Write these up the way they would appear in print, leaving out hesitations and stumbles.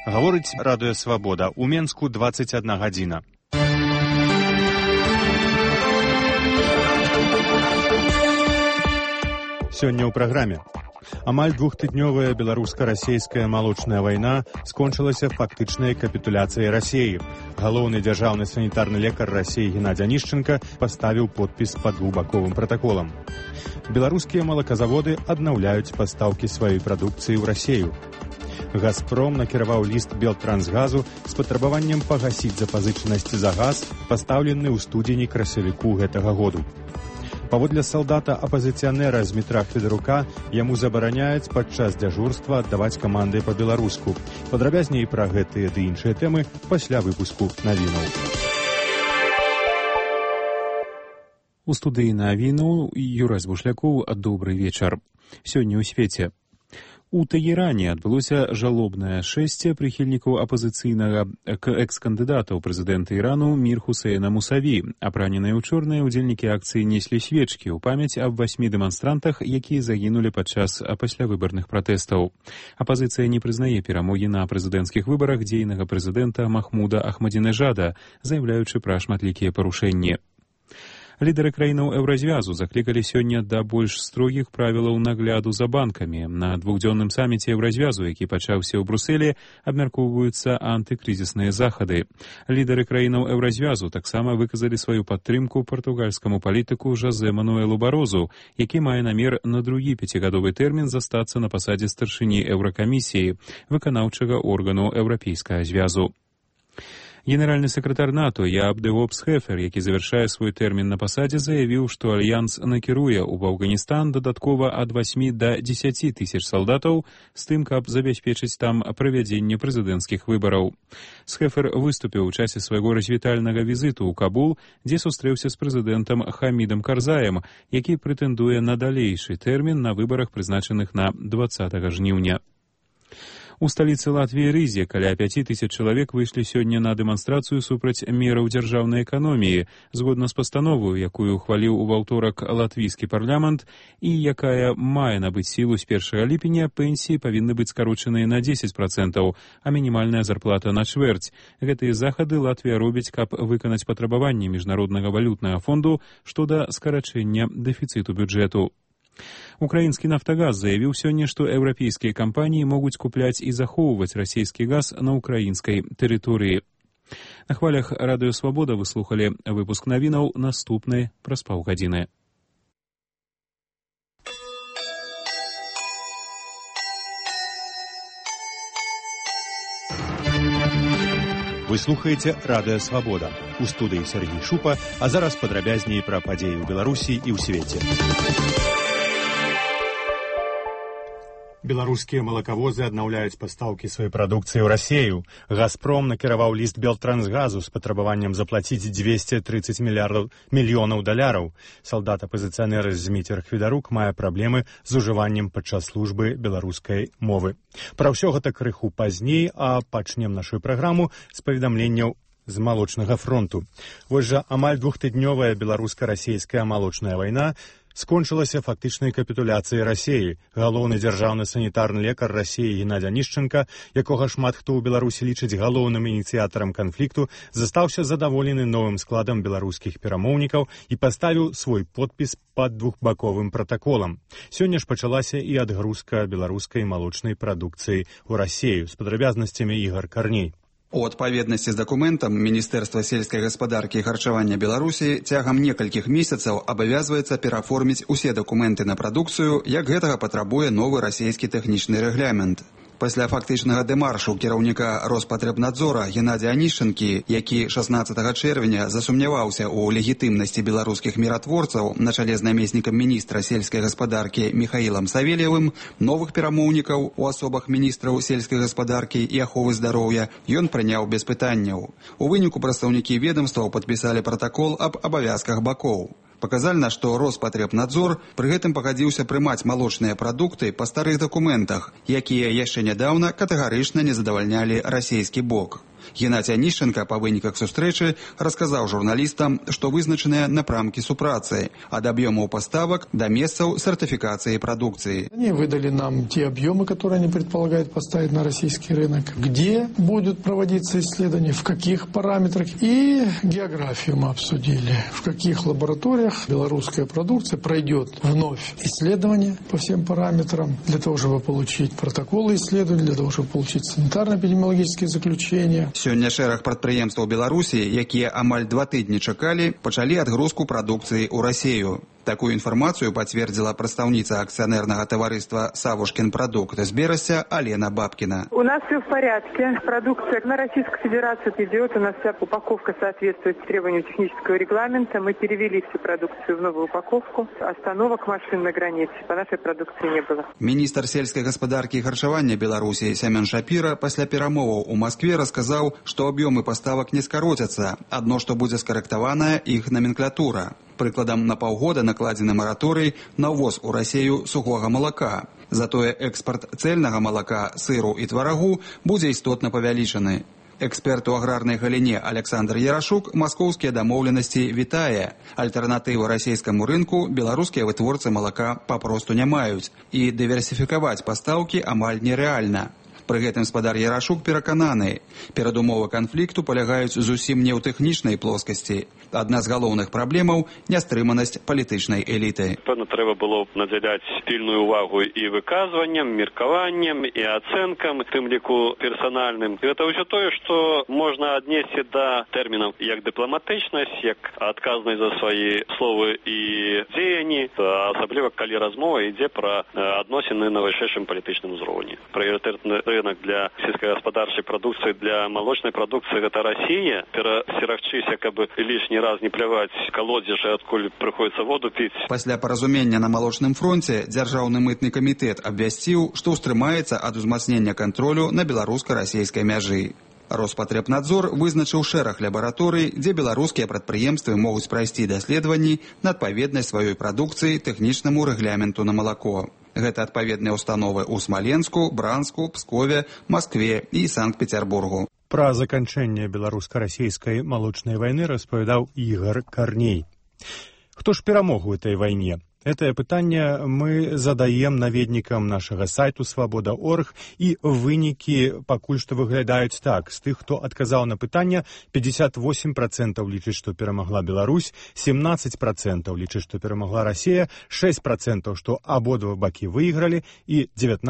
Гаворыць радыё «Свабода». У Менску 21 гадзіна. Сёння ў праграме. Амаль двухтыднёвая беларуска-расейская малочная вайна скончылася фактычнай капітуляцыяй Расіі. Галоўны дзяржаўны санітарны лекар Расіі Геннадзь Анішченка паставіў подпіс пад двухбаковым пратаколам. Беларускія малаказаводы аднаўляюць пастаўкі сваёй прадукцыі ў Расію. «Газпром» накіраваў ліст «Белтрансгазу» з патрабаваннем пагасіць запазычанасці за газ, пастаўлены ў студзені-красавіку гэтага году. Паводле салдата апазіцыянера Змітра Федарука, яму забараняюць падчас дзяжурства аддаваць каманды па-беларуску. Падрабязней пра гэтыя ды іншыя тэмы пасля выпуску навінаў. У студыі навінаў Юрай Бушлякоў. Добры вечар. Сёння ў свеце. У Тэгеране адбылося жалобнае шэсце прыхільнікаў апазіцыйнага экс-кандыдата ў прэзідэнта Ірану Мір Хусейна Мусаві. Апраненыя ў чорныя ўдзельнікі акцыі неслі свечкі ў памяць аб 8 дэманстрантах, якія загінулі падчас паслявыбарных пратэстаў. Апазіцыя не прызнае перамогі на прэзідэнцкіх выбарах дзейнага прэзідэнта Махмуда Ахмадзінежада, заяўляючы пра шматлікія парушэнні. Лідары краінаў Еўразвязу заклікалі сёння да больш строгіх правілаў нагляду за банкамі. На двухдзённым саміце Еўразвязу, які пачаўся ў Брусэлі, абмяркоўваюцца антыкрызісныя захады. Лідары краінаў Еўразвязу таксама выказалі сваю падтрымку партугальскаму палітыку Жозе Мануэлу Барозу, які мае намер на другі 5гадовы тэрмін застацца на пасадзе старшыні Еўракамісіі, выканаўчага органу Еўрапейскага звязу. Генеральны сакратар НАТО Яаб де Вобс-Хефер, які завяршае свой тэрмін на пасадзе, заявіў, што Альянс накіруе ў Афганістан дадаткова ад 8 да 10 тысяч салдатаў з тым, каб забяспечыць там правядзенне прэзідэнцкіх выбараў. Схефер выступіў у часе свайго развітальнага візіту ў Кабул, дзе сустрэўся з прэзідэнтам Хамідам Карзаем, які прэтэндуе на далейшы тэрмін на выбарах, прызначаных на 20 жніўня. У сталіцы Латвіі Рызе каля 5000 чалавек выйшлі сёння на дэманстрацыю супраць мераў дзяржаўнай эканоміі, згодна з пастановаю, якую ухваліў у аўторак латвійскі парламент і якая мае набыць сілу з 1 ліпеня, пенсіі павінны быць скарочаныя на 10%, а мінімальная зарплата на чвэрць. Гэтыя захады Латвія робіць, каб выканаць патрабаванні міжнароднага валютнага фонду што да скарачэння дэфіцыту бюджэту. Украінскі «Нафтагаз» заявіў сёння, што еўрапейскія кампаніі могуць купляць і захоўваць расійскі газ на украінскай тэрыторыі. На хвалях радыё «Свабода» вы слухалі выпуск навінаў, наступны праз паўгадзіны. Вы слухаеце радыё «Свабода». У студыі Сергій Шупа, а зараз падрабязней пра падзеі ў Беларусі і ў свеце. Беларускія малакавозы аднаўляюць пастаўкі сваёй прадукцыі ў Расію. «Газпром» накіраваў ліст «Белтрансгазу» з патрабаваннем заплаціць 230 мільёнаў даляраў. Салдат апазіцыянер Змітер Федарук мае праблемы з ужываннем падчас службы беларускай мовы. Пра ўсё гэта крыху пазней, а пачнем нашу праграму з паведамленняў з малочнага фронту. Вось жа амаль двухтыднёвая беларуска-расейская малочная вайна скончылася фактычнай капітуляцыяй Расіі. Галоўны дзяржаўны санітарны лекар Расіі Геннадзь Анішченка, якога шмат хто ў Беларусі лічыць галоўным ініцыятарам канфлікту, застаўся задаволены новым складам беларускіх перамоўнікаў і паставіў свой подпіс пад двухбаковым пратаколам. Сёння ж пачалася і адгрузка беларускай малочнай прадукцыі ў Расію. З падрабязнасцямі Ігор Карней. У адпаведнасці з дакументам Міністэрства сельскай гаспадаркі і харчавання Беларусі цягам некалькіх месяцаў абавязваецца пераформіць усе дакументы на прадукцыю, як гэтага патрабуе новы расійскі тэхнічны рэгламент. Пасля фактычнага дэмаршу кіраўніка Роспатребнадзора Геннадзя Анішчэнкі, які 16 чэрвеня засумняваўся ў легітымнасці беларускіх міратворцаў на чале з намеснікам міністра сельскай гаспадаркі Міхаілам Савельевым, новых перамоўнікаў у асобах міністраў сельскай гаспадаркі і аховы здароўя ён прыняў без пытанняў. У выніку прадстаўнікі ведамстваў падпісалі пратакол аб абавязках бакоў. Паказальна, што Роспатребнадзор пры гэтым пагадзіўся прымаць малочныя прадукты па старых дакументах, якія яшчэ нядаўна катэгарычна не задавальнялі расійскі бок. Геннадзь Анішченка па выніках сустрэчы расказаў журналістам, што вызначаныя напрамкі супрацы ад аб'ёмаў поставак до месцаў сертификации продукции. Они выдали нам те объемы, которые они предполагают поставить на российский рынок, где будут проводиться исследования, в каких параметрах, и географию мы обсудили, в каких лабораториях белорусская продукция пройдет вновь исследования по всем параметрам, для того, чтобы получить протоколы исследований, для того, чтобы получить санитарно-эпидемиологические заключения. Сёння шэраг прадпрыемстваў Беларусі, якія амаль 2 тыдні чакалі, пачалі адгрузку прадукцыі ў Расію. Такую информацию подтвердила представница акционерного товариства «Савушкин продукт» из Берестя Алена Бабкина. У нас все в порядке. Продукция на Российскую Федерацию идет. У нас вся упаковка соответствует требованиям технического регламента. Мы перевели всю продукцию в новую упаковку. Остановок машин на границе по нашей продукции не было. Министр сельской господарки и харчевания Беларуси Семен Шапира после перамоваў у Москве рассказал, что объемы поставок не скоротятся. Одно, что будет скорректована их номенклатура. Прыкладам, на паўгода накладзены мараторый на ўвоз у Расію сухога малака. Затое экспорт цельнага малака, сыру і тварагу будзе істотна павялічаны. Эксперт у аграрнай галіне Александр Ярашук маскоўскія дамоўленасці вітае. Альтэрнатывы расійскаму рынку беларускія вытворцы малака папросту не маюць, і дыверсіфікаваць пастаўкі амаль нерэальна. Пры гэтым спадар Ярашук перакананы, перадумовы канфлікту палягаюць зусім не ў тэхнічнай плоскасці. Адна з галоўных праблемаў – нястрыманасць палітычнай эліты. Певно, треба було наділяти спільну увагу і виказуванням, міркуванням, і оценкам, тим ліку персональним. І це вже те, що можна віднести до термінів як дипломатичність, як відказність за свої слова і діяння, особливо коли розмова йде про відносини на вищому політичному рівні. Пріоритетний ринок для сільськогосподарчої продукції, для молочної продукції – це Росія. Пересірахчися, якби лишній раз не пляваць колодзежы, адкуль прыходзіцца воду піць. Пасля паразумення на малочным фронце Дзяржаўны мытны камітэт абвясціў, што ўстрымаецца ад узмацнення кантролю на беларуска-расійскай мяжы. Роспатребнадзор вызначыў шэраг лабараторый, дзе беларускія прадпрыемствы могуць прайсці даследаванні на адпаведнасць сваёй прадукцыі тэхнічнаму рэгламенту на малако. Гэта адпаведныя установы ў Смаленску, Бранску, Пскове, Маскве і Санкт-Петербургу. Пра заканчэнне беларуска-расійскай малочнай вайны распавядаў Ігор Карней. Хто ж перамог у этой вайне? Гэтае пытанне мы задаем наведнікам нашага сайту «Свабода.орг», і вынікі пакуль што выглядаюць так. З тых, хто адказаў на пытанне, 58% лічыць, што перамагла Беларусь, 17% лічыць, што перамагла Расія, 6% што абодва бакі выйгралі, і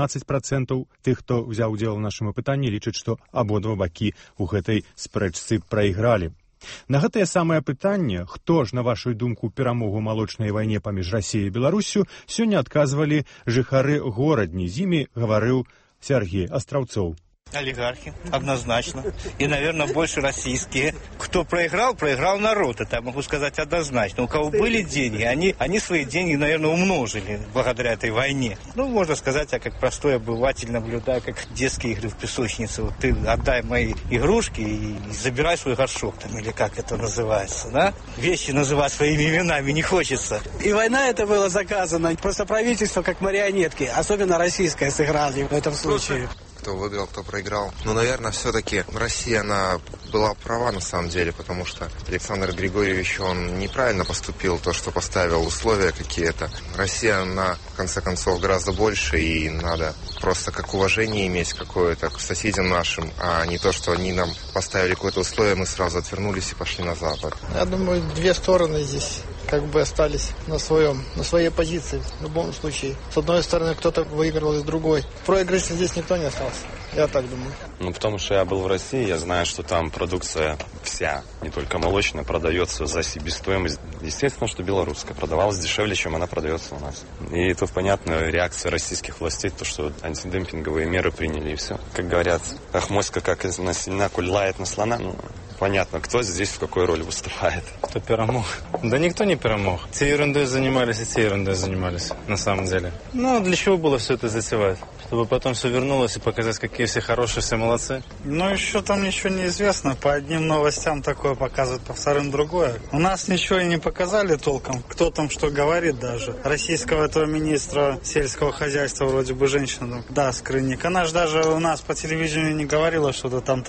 19% тых, хто ўзяў удзел у нашым пытанні, лічыць, што абодва бакі ў гэтай спрэчцы прайгралі. На гэтае самае пытанне, хто ж, на вашу думку, перамогу малочнай вайне паміж Расіяй і Беларуссю, сёння адказвалі жыхары горадні. З імі гаварыў Сергей Астраўцоў. Олигархи, однозначно. И, наверное, больше российские. Кто проиграл, проиграл народ. Это я могу сказать однозначно. У кого были деньги, они свои деньги, наверное, умножили благодаря этой войне. Ну, можно сказать, я как простой обыватель наблюдаю, как детские игры в песочнице. Вот ты отдай мои игрушки и забирай свой горшок, там, или как это называется, да? Вещи называть своими именами не хочется. И война это была заказана. Просто правительство как марионетки, особенно российское, сыграли в этом случае. Кто выиграл, кто проиграл. Но, наверное, все-таки Россия, она была права на самом деле, потому что Александр Григорьевич, он неправильно поступил, то, что поставил условия какие-то. Россия, она, в конце концов, гораздо больше, и надо просто как уважение иметь какое-то к соседям нашим, а не то, что они нам поставили какое-то условие, мы сразу отвернулись и пошли на Запад. Я думаю, две стороны здесь как бы остались на своей позиции в любом случае. С одной стороны кто-то выиграл, и с другой. Проигрыша здесь никто не остался. Я так думаю. Ну, потому что я был в России, я знаю, что там продукция вся, не только молочная, продается за себестоимость. Естественно, что белорусская продавалась дешевле, чем она продается у нас. И тут понятна реакция российских властей, то, что антидемпинговые меры приняли, и все. Как говорят, моська как на синяку лает на слона. Ну, понятно, кто здесь в какой роли выступает. Кто перемог? Да никто не перемог. Те ерундой занимались, и те ерундой занимались, на самом деле. Ну, для чего было все это затевать? Чтобы потом все вернулось и показать, какие все хорошие, все молодцы. Ну, еще там ничего не известно. По одним новостям такое показывают, по вторым другое. У нас ничего и не показали толком. Кто там что говорит даже. Российского этого министра сельского хозяйства, вроде бы женщина, да, Скрынник. Она же даже у нас по телевидению не говорила что-то там так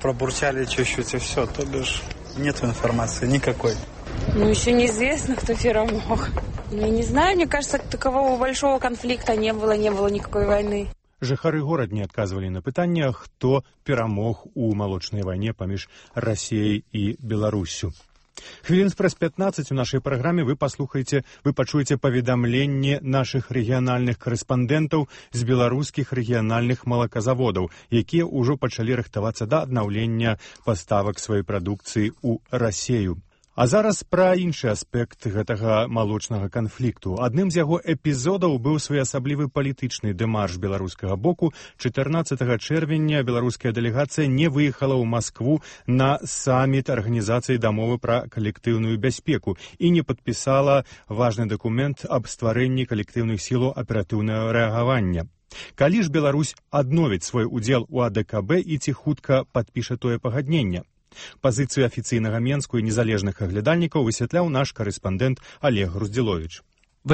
пробурчали чуть-чуть и все, то бишь нет информации никакой. Ну, еще неизвестно, кто перемог. Ну, я не знаю, мне кажется, такового большого конфликта не было никакой войны. Жыхары горадні адказвалі на пытанне, хто перамог у малочнай вайне паміж Расіяй і Беларуссю. Хвілін праз 15 у нашай праграме вы пачуеце паведамленне нашых рэгіянальных карэспандэнтаў з беларускіх рэгіянальных малаказаводаў, якія ўжо пачалі рыхтавацца да аднаўлення паставак сваёй прадукцыі ў Расею. А зараз пра іншы аспект гэтага малочнага канфлікту. Адным з яго эпізодаў быў своеасаблівы палітычны дэмарш беларускага боку. 14 чэрвеня беларуская дэлегацыя не выехала ў Маскву на саміт Арганізацыі дамовы пра калектыўную бяспеку і не падпісала важны дакумент аб стварэнні калектыўных сілаў аператыўнага рэагавання. Калі ж Беларусь адновіць свой удзел у АДКБ і ці хутка падпіша тое пагадненне? Пазіцыю афіцыйнага Менску і незалежных аглядальнікаў высвятляў наш карэспандэнт Олег Груздзіловіч.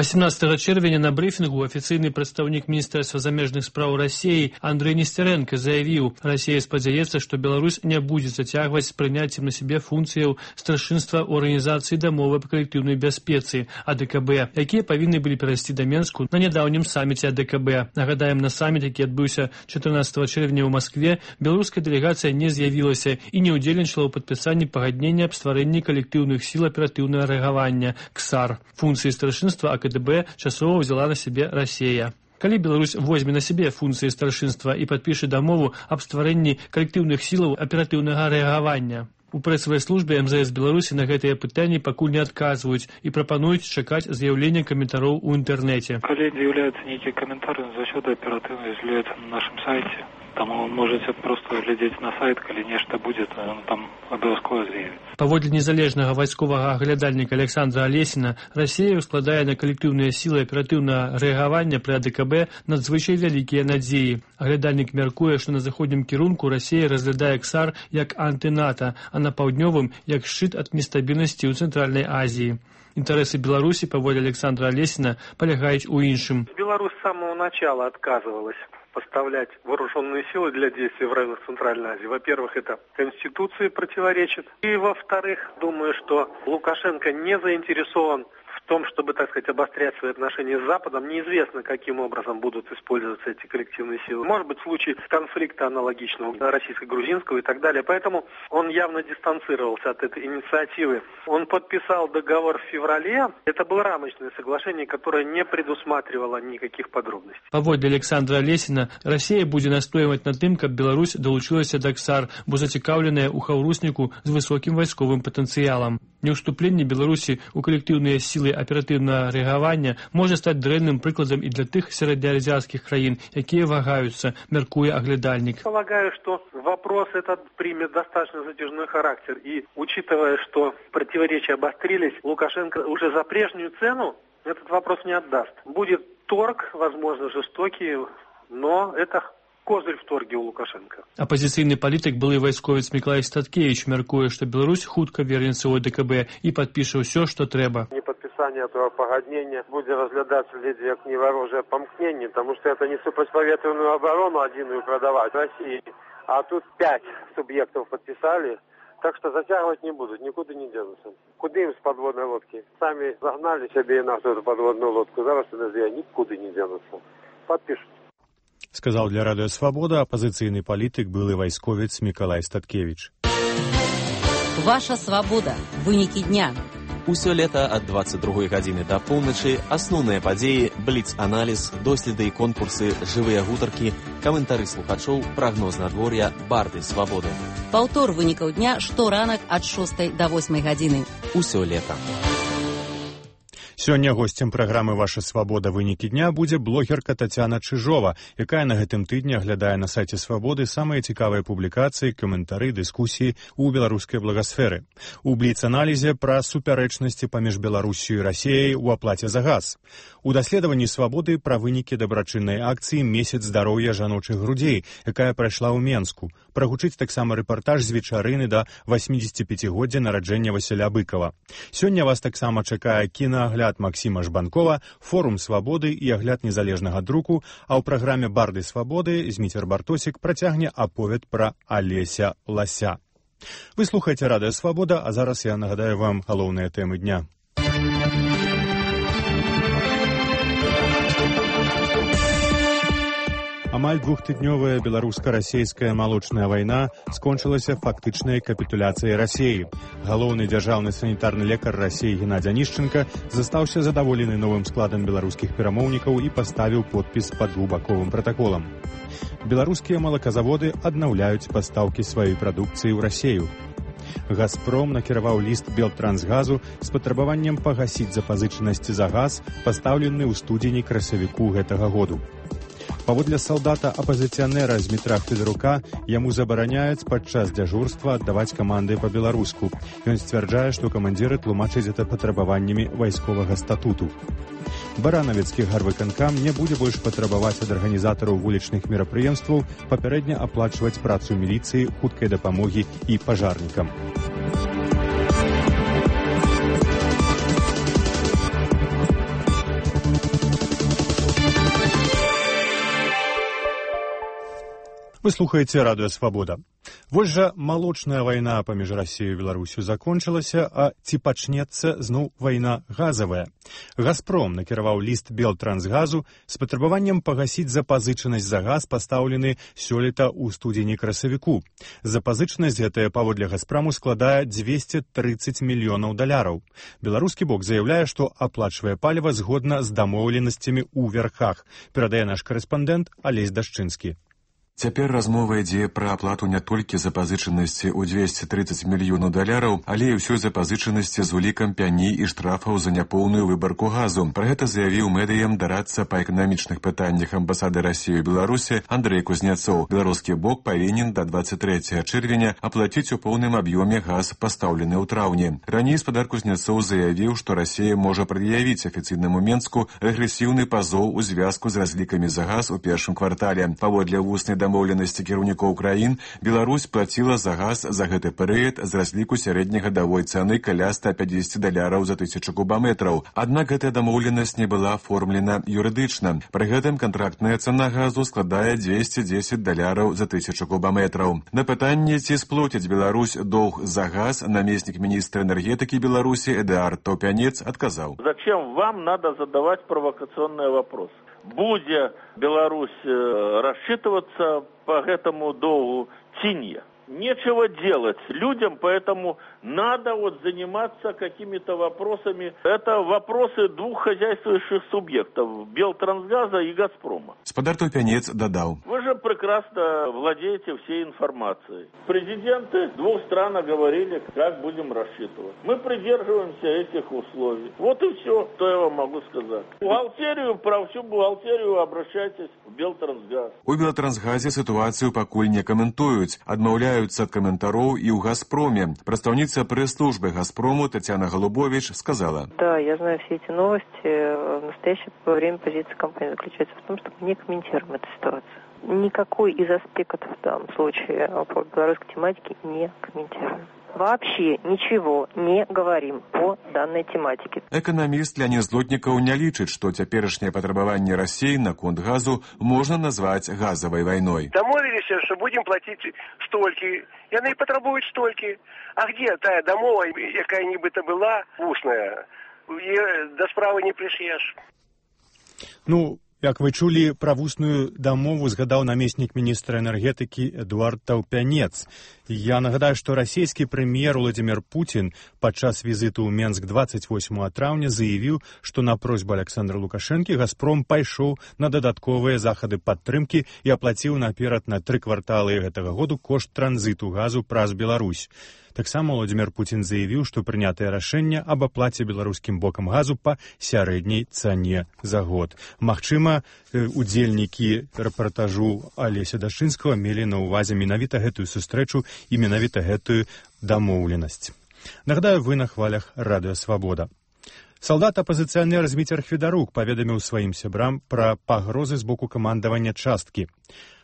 18 чэрвеня на брифінгу афіцыйны прадстаўнік Міністэрства замежных спраў Расіі Андрэй Несцярэнка заявіў, Расія спадзяецца, што Беларусь не будзе зацягваць з прыняццем на сябе функцыяў старшынства ў Арганізацыі дамовы па калектыўнай бяспецы АДКБ, якія павінны былі перайсці да Менску на нядаўнім саміце АДКБ. Нагадаем, на саміт, які адбыўся 14 чэрвеня ў Маскве, беларуская дэлегацыя не з'явілася і не ўдзельнічала ў падпісанні пагаднення аб стварэнні калектыўных сіл аператыўнага рэагавання КСАР. Функцыі старшынства КДБ часова взяла на себе Россия. Калі Беларусь возьме на себе функции старшинства и подпишет дамову об стварэнні коллективных силаў оперативного рэагавання. У прэсавай службе МЗС Беларусі на гэтыя пытанні пакуль не адказваюць і прапануюць чакаць з'яўлення каментароў у інтэрнэце. Калі з'яўляюцца нейкія каментары, заўсёды аператыўна з'яўляюцца на нашым сайце. Таму можете просто глядзець на сайт, калі нешта будзе, то ён там абавязкова з'явіцца. Паводле незалежнага вайсковага аглядальніка Александра Алесіна, Расія складае на калектыўныя сілы аператыўнага рэагавання пры АДКБ надзвычай вялікія надзеі. Аглядальнік мяркуе, што на заходнім кірунку Расія разглядае КСАР як антыната, а на паўднёвым як шчыт ад нестабільнасці ў Цэнтральнай Азіі. Интересы Беларуси, по воле Александра Олесина, полягают у іншим. Беларусь с самого начала отказывалась поставлять вооруженные силы для действий в районах Центральной Азии. Во-первых, это Конституции противоречит. И во-вторых, думаю, что Лукашенко не заинтересован в том, чтобы, так сказать, обострять свои отношения с Западом. Неизвестно, каким образом будут использоваться эти коллективные силы. Может быть, случай конфликта аналогичного российско-грузинского и так далее. Поэтому он явно дистанцировался от этой инициативы. Он подписал договор в феврале. Это было рамочное соглашение, которое не предусматривало никаких подробностей. Паводле Александра Олесіна, Расія будзе настойваць на тым, каб Беларусь далучылася да КСАР, бо зацікаўленая ў хаўрусніку з высокім вайсковым патэнцыялам. Неўступленне Беларусі ў калектыўныя сілы оперативного рэагавання можа стаць дрэнным прыкладам і для тых сярэднеазіатскіх краін, якія вагаюцца, мяркуе аглядальнік. Полагаю, что вопрос этот примет достаточно затяжной характер. И учитывая, что противоречия обострились, Лукашенко уже за прежнюю цену этот вопрос не отдаст. Будет торг, возможно, жестокий, но это козырь в торге у Лукашенко. Апозіцыйны палітык, былы вайсковец Миколай Статкевич, мяркуе, што Беларусь хутка вернецца ў АДКБ і падпіша ўсё, што трэба. Неподписание этого погоднения будет разглядаться як неворожее помкнение, потому что это не противоветренную оборону одиную продавать России, а тут 5 субъектов подписали, так что затягивать не будут, никуда не денутся. Куда им с подводной лодки? Сами загнали себе и нашу эту подводную лодку, зараз никуда не денутся. Подпишут. Сказал для Радио Свобода оппозиционный политик, былый вайсковец Миколай Статкевич. Ваша свобода. Вынікі дня. Усё лета ад 22 гадзіны да поўначы асноўныя падзеі, бліц-аналіз, доследы і конкурсы, жывыя гутаркі, каментары слухачоў, прагноз надвор'я, барды свабоды. Паўтор вынікаў дня шторанак ад 6 да 8 гадзіны. Усё лета. Сёння госцем праграмы «Ваша свабода. Вынікі дня» будзе блогерка Тацяна Чыжова, якая на гэтым тыдні аглядае на сайце Свабоды самыя цікавыя публікацыі, каментары, дыскусіі ў беларускай благасферы. У бліц-аналізе пра супярэчнасці паміж Беларусію і Расіяй у аплаце за газ. У даследаванні Свабоды пра вынікі дабрачыннай акцыі «Месяц здароўя жаночых грудзей», якая прайшла ў Менску. Прагучыць таксама рэпартаж з вечарыны да 85-годдзя нараджэння Васіля Быкова. Сёння вас таксама чакае кінаагляд агляд Максіма Жбанкова, форум свабоды і агляд незалежнага друку, а ў праграме «Барды свабоды» Зміцер Бартосік працягне аповед пра Алеся Лася. Вы слухаеце радыё «Свабода», а зараз я нагадаю вам галоўныя тэмы дня. Амаль двухтыднёвая беларуска-расейская малочная вайна скончылася фактычнай капітуляцыяй Расіі. Галоўны дзяржаўны санітарны лекар Расіі Геннадзь Анішченка застаўся задаволены новым складам беларускіх перамоўнікаў і паставіў подпіс пад двухбаковым пратаколам. Беларускія малаказаводы аднаўляюць пастаўкі сваёй прадукцыі ў Расію. «Газпром» накіраваў ліст «Белтрансгазу» з патрабаваннем пагасіць запазычанасці за газ, пастаўлены ў студзені-красавіку гэтага году. Паводле салдата-апазіцыянера Змітра Федарука, яму забараняюць падчас дзяжурства аддаваць каманды па-беларуску. Ён сцвярджае, што камандзіры тлумачаць гэта патрабаваннямі вайсковага статуту. Баранавецкі гарвыканкам не будзе больш патрабаваць ад арганізатараў вулічных мерапрыемстваў папярэдне аплачваць працу міліцыі, хуткай дапамогі і пажарнікам. Вы слухаеце радыё «Свабода». Вось жа малочная вайна паміж Расіяй і Беларусю закончылася, а ці пачнецца зноў вайна газавая. «Газпром» накіраваў ліст «Белтрансгазу» з патрабаваннем пагасіць запазычанасць за газ, пастаўлены сёлета ў студзені-красавіку. Запазычанасць гэтая паводле «Газпраму» складае $230 мільёнаў. Беларускі бок заяўляе, што аплачвае паліва згодна з дамоўленасцямі ў вярхах, перадае наш карэспандэнт Алесь Дашчынскі. Цяпер размова ідзе пра аплату не толькі запазычанасці ў $230 мільёнаў, але і ўсёй запазычанасці з улікам пяні і штрафаў за няпоўную выбарку газу. Пра гэта заявіў медыям дарадца па эканамічных пытаннях амбасады Расіі ў Беларусі Андрэй Кузняцоў. Беларускі бок павінен да 23 чэрвеня аплаціць у поўным аб'ёме газ, пастаўлены ў траўні. Раней спадар Кузняцоў заявіў, што Расія можа прад'явіць афіцыйнаму Менску рэгрэсіўны пазоў у звязку з разлікамі за газ у першым квартале. Паводле вуснай дамоўленасці кіраўнікоў краін, Беларусь плаціла за газ за гэты перыяд з разліку сярэднегадавой цаны каля $150 за 1000 кубаметраў. Аднак гэтая дамоўленасць не была аформлена юрыдычна. Пры гэтым кантрактная цана газу складае $210 за 1000 кубаметраў. На пытанне, ці сплоціць Беларусь доўг за газ, намеснік міністра энергетыкі Беларусі Эдуард Топянец адказаў: «Зачем вам надо задавать провокационные вопросы? Будет Беларусь рассчитываться по этому долгу ці не? Нечего делать людям, поэтому надо заниматься какими-то вопросами. Это вопросы двух хозяйствующих субъектов – Белтрансгаза и Газпрома». Спадар Топянец додал: «Вы же прекрасно владеете всей информацией. Президенты двух стран говорили, как будем рассчитывать. Мы придерживаемся этих условий. Вот и все, что я вам могу сказать. Про всю бухгалтерию обращайтесь в Белтрансгаз». У Белтрансгазе ситуацию пакуль не комментуют, адмаўляюцца ад каментароў і ў «Газпроме». Прадстаўніца прэс-службы «Газпрому» Татьяна Голубович сказала: «Да, я знаю все эти новости. В настоящее время позиция компании заключается в том, что мы не комментируем эту ситуацию. Никакой из аспектов в данном случае по белорусской тематике не комментируем. Вообще ничего не говорим по данной тематике». Эканаміст Леонид Злотнікаў не лічыць, што цяперашняе патрабаванне Расіі наконт газу можна назваць газавай вайной. Дамовіліся, што будзем плаціць столькі. Яны патрабуюць столькі. А где тая дамова, якая нібыта была вусная? Да справы не прыш'еш. Як вы чулі, пра вусную дамову згадаў намеснік міністра энергетыкі Эдуард Таўпянец. Я нагадаю, што расійскі прэм'ер Владзімір Пуцін падчас візіту ў Менск 28 траўня заявіў, што на просьбу Александра Лукашэнкі «Газпром» пайшоў на дадатковыя захады падтрымкі і аплаціў наперад на 3 кварталы гэтага году кошт транзіту газу праз Беларусь. Таксама Владзімір Пуцін заявіў, што прынятае рашэнне аб аплаце беларускім бокам газу па сярэдняй цане за год. Магчыма, удзельнікі рэпартажу Алеся Дашчынскага мелі на ўвазе менавіта гэтую сустрэчу і менавіта гэтую дамоўленасць. Нагадаю, вы на хвалях радыё «Свабода». Салдат-апазіцыянер Зміцер Федарук паведаміў сваім сябрам пра пагрозы з боку камандавання часткі.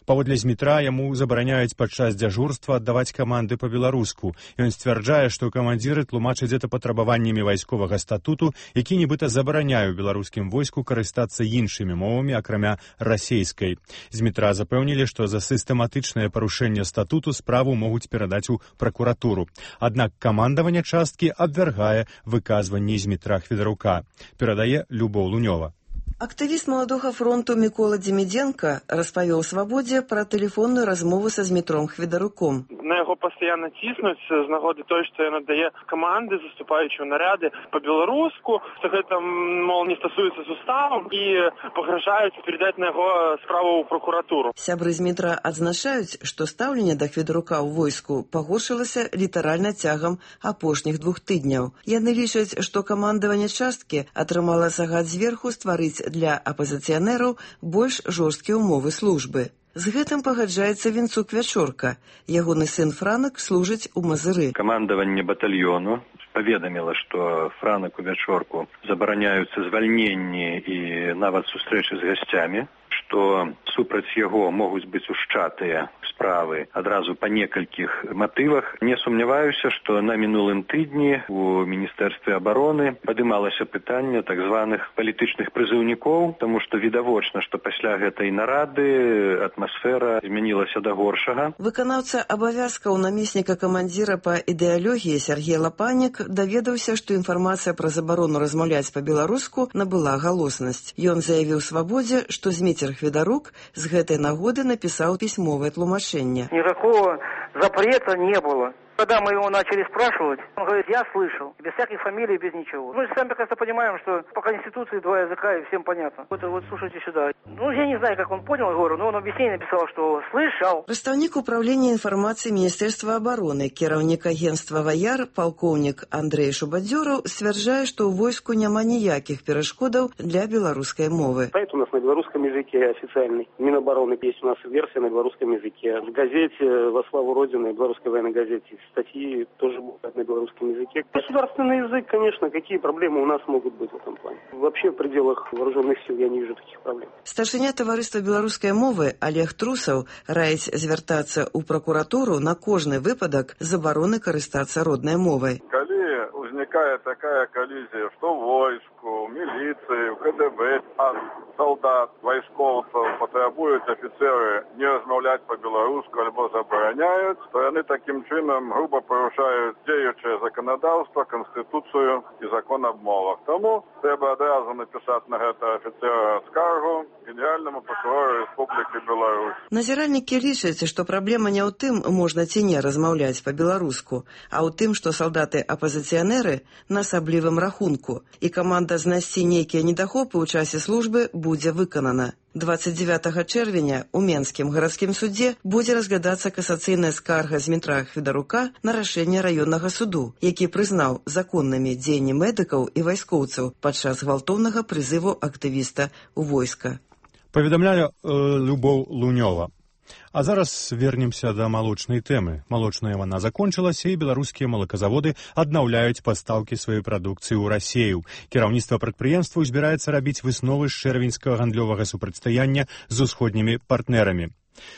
Паводле Змітра яму забараняюць падчас дзяжурства аддаваць каманды па-беларуску. Ён сцвярджае, што камандзіры тлумачаць гэта патрабаваннямі вайсковага статуту, які нібыта забараняе ў беларускім войску карыстацца іншымі мовамі, акрамя расейскай. Змітра запэўнілі, што за сістэматычнае парушэнне статуту справу могуць перадаць у пракуратуру. Аднак камандаванне часткі абвяргае выказванні Змітра Хведарука. Перадае Любоў Лунёва. Актывіст Маладога фронту Мікола Дземідзенка распавёў Свабодзе пра тэлефонную размову са Змітром Хведаруком. На яго пастаянна ціснуць з нагоды той, што ён аддае каманды, заступаючы ў наряды па-беларуску, што гэта, мол, не стасуецца з уставам і пагражаюць перадаць на яго справу ў пракуратуру. Сябры Змітра адзначаюць, што стаўленне да Хведарука ў войску пагоршылася літаральна цягам апошніх 2 тыдняў. Яны лічаць, што камандаванне часткі атрымала загад зверху стварыць для апазіцыянераў больш жорсткія ўмовы службы. З гэтым пагаджаецца Вінцук Вячорка. Ягоны сын Франак служыць у Мазыры. Камандаванне батальёну паведаміла, што Франаку Вячорку забараняюцца звальненні і нават сустрэчы з гасцямі, што супраць яго могуць быць ушчатыя справы адразу па некалькіх матывах. Не сумняваюся, што на мінулым тыдні у Міністэрстве абароны падымалася пытанне так званых палітычных прызыўнікоў, таму што відавочна, што пасля гэтай нарады атмасфера змянілася да горшага. Выканаўца абавязкаў намесніка камандзіра па ідэалогіі Сергей Лапанік даведаўся, што інфармацыя пра забарону размаўляць па-беларуску набыла галоснасць. Ён заявіў Свабодзе, што Зміцер Хведарук з гэтай нагоды напісаў пісьмовае тлумачэнне. Никакого запрета не было. Когда мы его начали спрашивать, он говорит, я слышал, без всяких фамилий, без ничего. Мы же сами прекрасно понимаем, что по Конституции 2 языка и всем понятно. Вот слушайте сюда. Я не знаю, как он понял, говорю, но он объяснение написал, что слышал. Прадстаўнік управлення інфармацыі Міністэрства абароны, кіраўнік агенцтва «Ваяр», палкоўнік Андрей Шубадзёраў сцвярджае, што ў войску няма ніякіх перашкодаў для беларускай мовы. Сайт у нас на белорусском языке официальный. Минобороны есть у нас версия на белорусском языке. В газете «Во славу Родины», белорусской военной газете, статьи тоже будут на белорусском языке. Государственный язык, конечно, какие проблемы у нас могут быть в этом плане. Вообще в пределах вооруженных сил я не вижу таких проблем. Старшыня таварыства беларускай мовы Олег Трусаў раіць звяртацца ў пракуратуру на кожны выпадак забароны карыстацца роднай мовай. Калі ўзнікае такая коллизия, что в войску, в милиции, в КДБ, от солдат, войсковцев потребуют офицеры не размовлять по-белорусски альбо забороняют, то они таким чином грубо порушают діюче законодавство, Конституцию и закон об мовах. Тому треба одразу написати на гэта офіцера скаргу Генеральному прокурору Республики Беларусь. Назіральнікі лічаць, што праблема не ў тым, можна ці не размаўляць па-беларуску, а ў тым, што салдаты-апазіцыянеры на асаблівым рахунку, і каманда знайсці нейкія недахопы ў часе службы будзе выканана. 29 чэрвеня ў Менскім гарадскім судзе будзе разглядацца касацыйная скарга Змітра Хведарука на рашэнне раённага суду, які прызнаў законнымі дзеянні медыкаў і вайскоўцаў падчас гвалтоўнага прызыву актывіста ў войска. Паведамляе Любоў Лунёва. А зараз вернемся да малочнай тэмы. Малочная вайна закончылася, і беларускія малаказаводы аднаўляюць пастаўкі сваёй прадукцыі ў Расею. Кіраўніцтва прадпрыемстваў збіраецца рабіць высновы з чэрвеньскага гандлёвага супрацьстаяння з усходнімі партнерамі.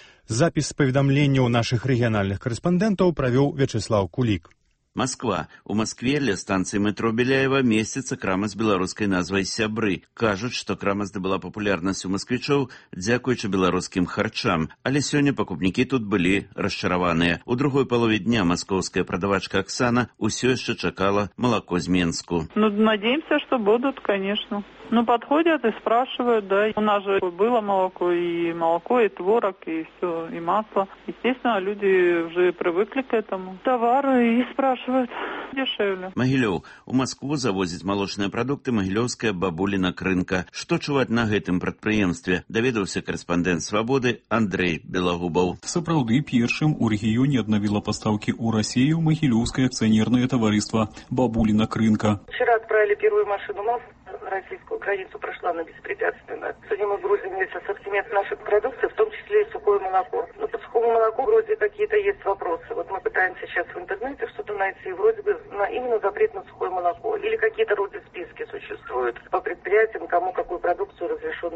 Запіс паведамленняў нашых рэгіянальных карэспандэнтаў правёў Вячеслаў Кулік. Москва. У Москве ля станцыі метро Беляева месціцца крама з беларускай назвай «Сябры». Кажуць, што крама здабыла папулярнасць у масквічоў дзякуючы беларускім харчам. Але сёння пакупнікі тут былі расчараваныя. У другой палове дня маскоўская прадавачка Оксана ўсё яшчэ чакала молоко з Менску. Надеемся, что будут, конечно. Подходят и спрашивают, да. У нас же было молоко, и творог, и все, и масло. Естественно, люди уже привыкли к этому. Товары и спрашивают дешевле. Магілёў. У Москву завозіць малочныя прадукты магілёўская бабуліна Крынка. Што чуваць на гэтым прадпрыемстве? Даведаўся карэспандэнт «Свабоды» Андрей Белагубаў. Сапраўды першым у рэгіёне аднавіла пастаўкі ў Расею магілёўскае акцыянернае таварыства «Бабулина Крынка». Вчера отправили первую машину масла. Российскую границу прошла она беспрепятственно. Сегодня мы грузим весь ассортимент наших продукций, в том числе и сухое молоко. Но по сухому молоку вроде какие-то есть вопросы. Мы пытаемся сейчас в интернете что-то найти, вроде бы именно запрет на сухое молоко. Или какие-то вроде списки существуют по предприятиям, кому какую продукцию разрешен вывоз.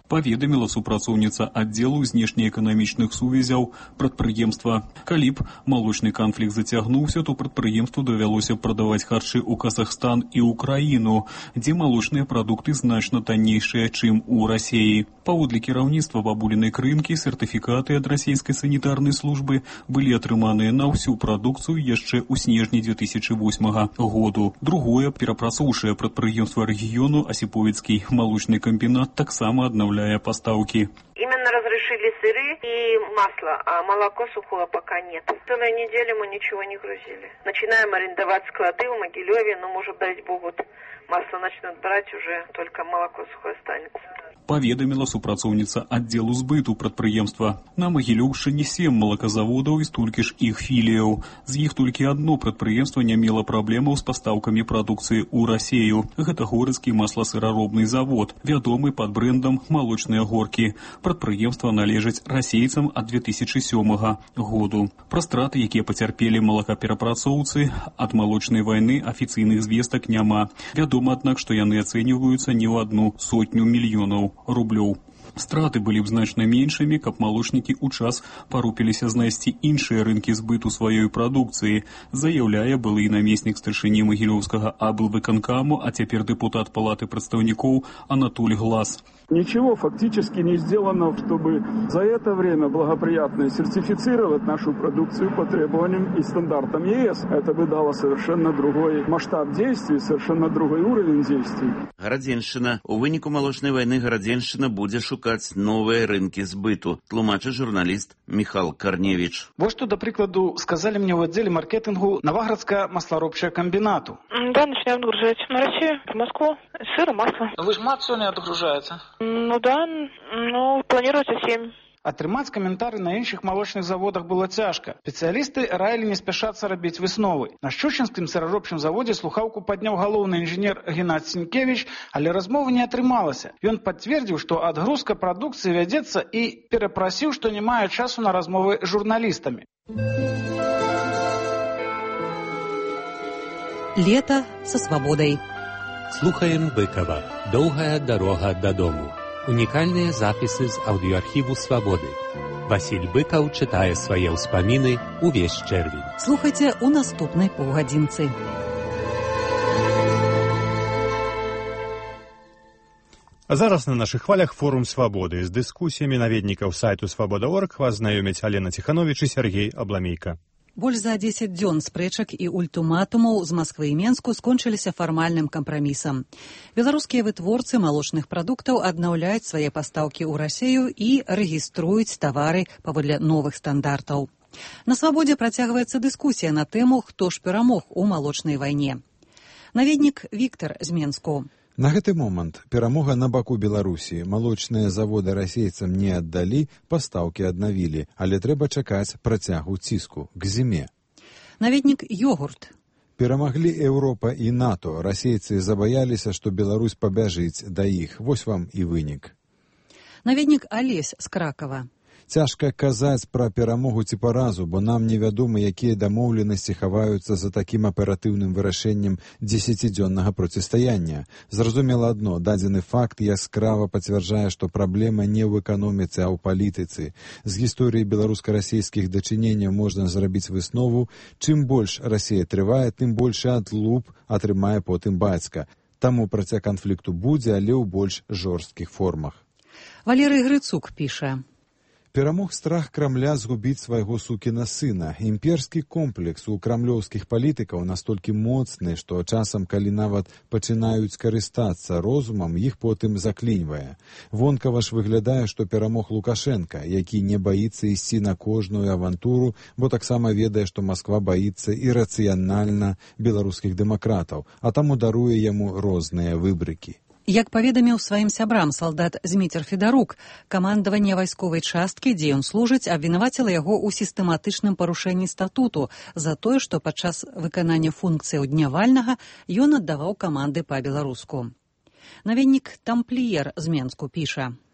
паведаміла супрацоўніца аддзелу знешнеэканамічных сувязяў прадпрыемства. Калі б малочны канфлікт зацягнуўся, то прадпрыемству давялося прадаваць харчы ў Казахстан і ўкраіну, дзе малочныя прадукты значна таннейшыя, чым у Расіі. Паводле кіраўніцтва бабулінай крынкі сертыфікаты ад расійскай санітарнай службы былі атрыманыя на ўсю прадукцыю яшчэ ў снежні 2008 году. Другое, перапрацоўшае прадпрыемства рэгіёну Осиповецкий молочный комбинат таксама аднаўляе пастаўкі. Именно разрешили сыры и масло, а молоко сухое пока нет. Целую неделю мы ничего не грузили. Начинаем арендовать склады в Могилеве, но, может, дай бог, вот масло начнут брать, уже только молоко сухое останется. Паведаміла супрацоўніца аддзелу збыту прадпрыемства. На Магілёўшчыне 7 малаказаводаў і столькі ж іх філіяў. З іх толькі одно прадпрыемства не мела праблемаў з пастаўкамі прадукцыі ў Расію. Гэта Горацкі масласыраробны завод, вядомы пад брэндам «Малочныя горкі». Прадпрыемства належаць расейцам ад 2007 году. Пра страты, якія пацярпелі малакаперапрацоўцы ад малочнай вайны, афіцыйных звестак няма. Вядома, аднак, што яны ацэньваюцца не ў 100 мільёнаў рублёў. Страты былі б значна меншымі, каб малочнікі ў час парупіліся знайсці іншыя рынкі збыту сваёй прадукцыі, заяўляе былы намеснік старшыні Магілёўскага аблвыканкаму, а цяпер дэпутат Палаты прадстаўнікоў Анатоль Глас. Ничего фактически не сделано, чтобы за это время благоприятно сертифицировать нашу продукцию по требованиям и стандартам ЕС. Это бы дало совершенно другой масштаб действий, совершенно другой уровень действий. Гарадзеншчына. У выніку малочнай вайны Гарадзеншчына будзе шукаць новыя рынкі збыту, тлумачыць журналіст Михал Карневич. Вот что, до прикладу, сказали мне в отделе маркетингу Новоградского маслоробчего комбинату. Да, начинаем отгружать на Россию, в Москву, сыр и масло. Вы ж мат сегодня отгружаете? Ну да, планируется 7. Атрымаць каментары на іншых малочных заводах было цяжка. Спецыялісты раілі не спяшацца рабіць высновы. На Шчучынскім сыраробчым заводзе слухаўку падняў галоўны інжынер Геннадзь Сінкевіч, але размовы не атрымалася. Ён пацвердзіў, што адгрузка прадукцыі вядзецца і перапрасіў, што не мае часу на размовы з журналістамі. Лето со свободой. Слухаем Быкова. Доўгая дарога дадому. Унікальныя запісы з аўдыёархіву «Свабоды». Васіль Быкаў чытае свае ўспаміны ўвесь чэрвень. Слухайце ў наступнай паўгадзінцы. А зараз на нашых хвалях форум «Свабоды» з дыскусіямі наведнікаў сайту «Свабода.орг» вас знаёмяць Алена Ціхановіч і Сергей Абламейка. Больш за 10 дзён спрэчак і ультыматумаў з Масквы і Менску скончыліся фармальным кампрамісам. Беларускія вытворцы малочных прадуктаў аднаўляюць свае пастаўкі ў Расію і рэгіструюць тавары паводле новых стандартаў. На «Свабодзе» працягваецца дыскусія на тэму, хто ж перамог у малочнай вайне. Наведнік Віктар з Менску. На гэты момант перамога на баку Беларусі. Малочныя заводы расейцам не аддалі, пастаўкі аднавілі, але трэба чакаць працягу ціску к зіме. Наведнік Йогурт. Перамаглі Еўропа і НАТО. Расейцы забаяліся, што Беларусь пабяжыць да іх. Вось вам і вынік. Наведнік Алесь з Кракава. Цяжка казаць пра перамогу ці паразу, бо нам невядома, якія дамоўленасці хаваюцца за такім аператыўным вырашэннем 10-дзённага процістаяння. Зразумела адно, дадзены факт яскрава пацвярджае, што праблема не ў эканоміцы, а ў палітыцы. З гісторыі беларуска-расійскіх дачыненняў можна зрабіць выснову, чым больш Расія трывае, тым большы адлуп атрымае потым бацька. Таму працяг канфлікту будзе, але ў больш жорсткіх формах. Валерый Грыцук піша. Перамог страх Крамля згубіць свайго сукіна сына. Імперскі комплекс у крамлёўскіх палітыкаў настолькі моцны, што часам, калі нават пачынаюць карыстацца розумам, іх потым закліньвае. Вонкава ж выглядае, што перамог Лукашенка, які не баіцца ісці на кожную авантуру, бо таксама ведае, што Масква баіцца ірацыянальна беларускіх дэмакратаў, а таму даруе яму розныя выбрыкі. Як паведаміў сваім сябрам салдат Зміцер Федарук, камандаванне вайсковай часткі, дзе ён служыць, абвінаваціла яго ў сістэматычным парушэнні статуту за тое, што падчас выканання функцыяў дня вальнага ён аддаваў каманды па-беларуску. Наведнік Тампліер з Менску піша.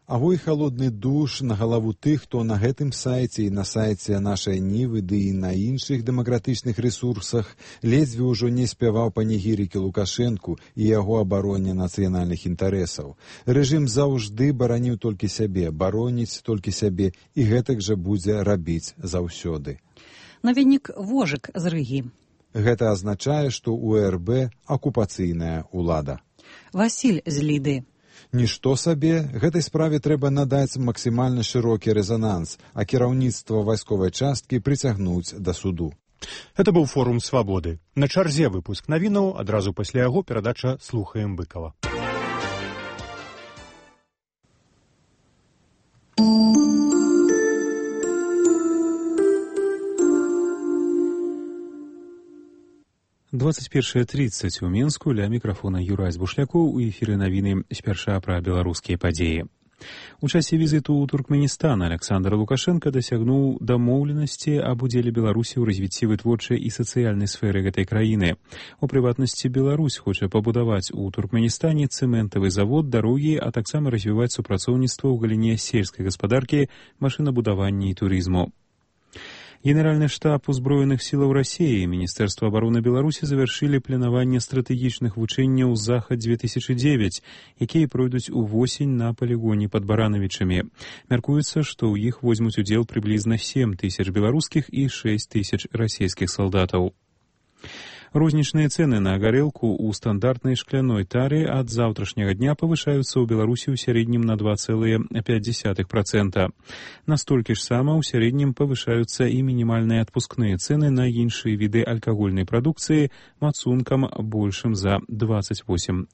Аго і халодны душ на галаву тых, хто на гэтым сайце і на сайце нашай Нівы, ды і на іншых дэмакратычных рэсурсах ледзьве ўжо не спяваў панегірыкі Лукашэнку і яго абароне нацыянальных інтарэсаў. Рэжым заўжды бараніў толькі сябе, бароніць толькі сябе, і гэтак жа будзе рабіць заўсёды. Наведнік Вожык з Рыгі. Гэта азначае, што ў РБ акупацыйная ўлада. Васіль з Ліды. Нішто сабе, гэтай справе трэба надаць максімальна шырокі рэзананс, а кіраўніцтва вайсковай часткі прыцягнуць да суду. Гэта быў форум «Свабоды». На чарзе выпуск навінаў, адразу пасля яго перадача «Слухаем Быкава». «21:30 у Мінску», ля мікрафона Юрась Бушлякоў, у эфіры навіны спярша пра беларускія падзеі. У часе візіту ў Туркменістан Александр Лукашенко дасягнуў дамоўленасці аб удзеле Беларусі ў развіцці вытворчай і сацыяльнай сферы гэтай краіны. У прыватнасці, Беларусь хоча пабудаваць у Туркменістане цэментавы завод, дарогі, а таксама развіваць супрацоўніцтва ў галіне сельскай гаспадаркі, машынабудавання і турызму. Генеральны штаб узброеных сілаў Расіі і Міністэрства абароны Беларусі завяршылі планаванне стратэгічных вучэнняў «Захад-2009», якія пройдуць увосень на палігоне пад Баранавічамі. Мяркуецца, што ў іх возьмуць удзел прыблізна 7 000 беларускіх і 6 000 расійскіх салдатаў. Рознічныя цэны на гарэлку ў стандартнай шкляной тары ад заўтрашняга дня павышаюцца ў Беларусі ў сярэднім на 2,5%. Настолькі ж сама ў сярэднім павышаюцца і мінімальныя адпускныя цэны на іншыя віды алкагольнай прадукцыі мацункам большым за 28%.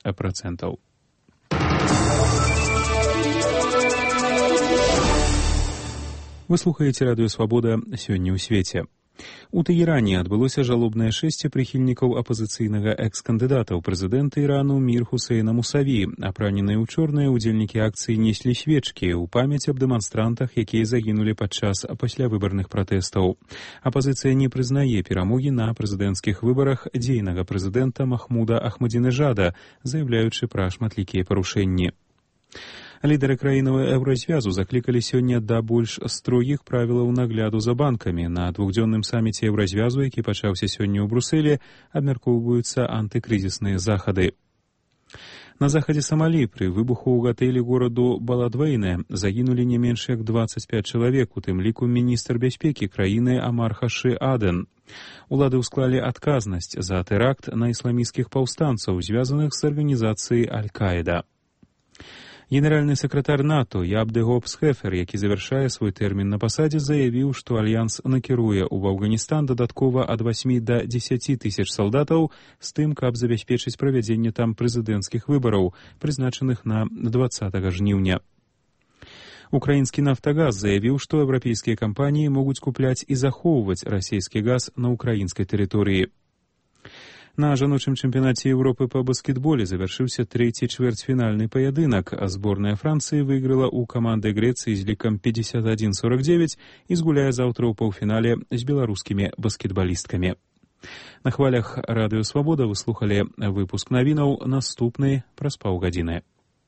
Вы слухаеце радыё «Свабода» сёння ў свеце. У Тэгеране адбылося жалобнае шэсце прыхільнікаў апазіцыйнага экс-кандыдата ў прэзідэнты Ірану Мір Хусейна Мусаві. Апраненыя ў чорныя удзельнікі акцыі неслі свечкі ў памяць аб дэманстрантах, якія загінулі падчас паслявыбарных пратэстаў. Апазіцыя не прызнае перамогі на прэзідэнцкіх выбарах дзейнага прэзідэнта Махмуда Ахмадзінежада, заяўляючы пра шматлікія парушэнні. Лідары краінаў Еўразвязу заклікалі сёння да больш строгіх правілаў нагляду за банкамі. На двухдзённым саміце Еўразвязу, які пачаўся сёння ў Брусэлі, абмяркоўваюцца антыкрызісныя захады. На захадзе Самалі пры выбуху ў гатэлі гораду Баладвейне загінулі не менш як 25 чалавек, у тым ліку міністр бяспекі краіны Амар Хашы Аден. Улады ўсклалі адказнасць за тэракт на ісламісцкіх паўстанцаў, звязаных з арганізацыяй Аль-Каіда. Генеральны сакратар НАТО Ябдегоб Схефер, які завяршае свой тэрмін на пасадзе, заявіў, што альянс накіруе ў Афганістан дадаткова ад 8 до 10 тысяч салдатаў з тым, каб забяспечыць правядзенне там прэзідэнцкіх выбараў, прызначаных на 20 жніўня. Украінскі «Нафтагаз» заявіў, што еўрапейскія кампаніі могуць купляць і захоўваць расійскі газ на украінскай тэрыторыі. На жаночым чэмпіянаце Еўропы па баскетболе завяршыўся трэці чвэрцьфінальны паядынак, а зборная Францыі выйграла ў каманды Грэцыі з лікам 51-49 і згуляе заўтра ў паўфінале з беларускімі баскетбалісткамі. На хвалях радыё «Свабода» вы слухалі выпуск навінаў, наступны праз паўгадзіны.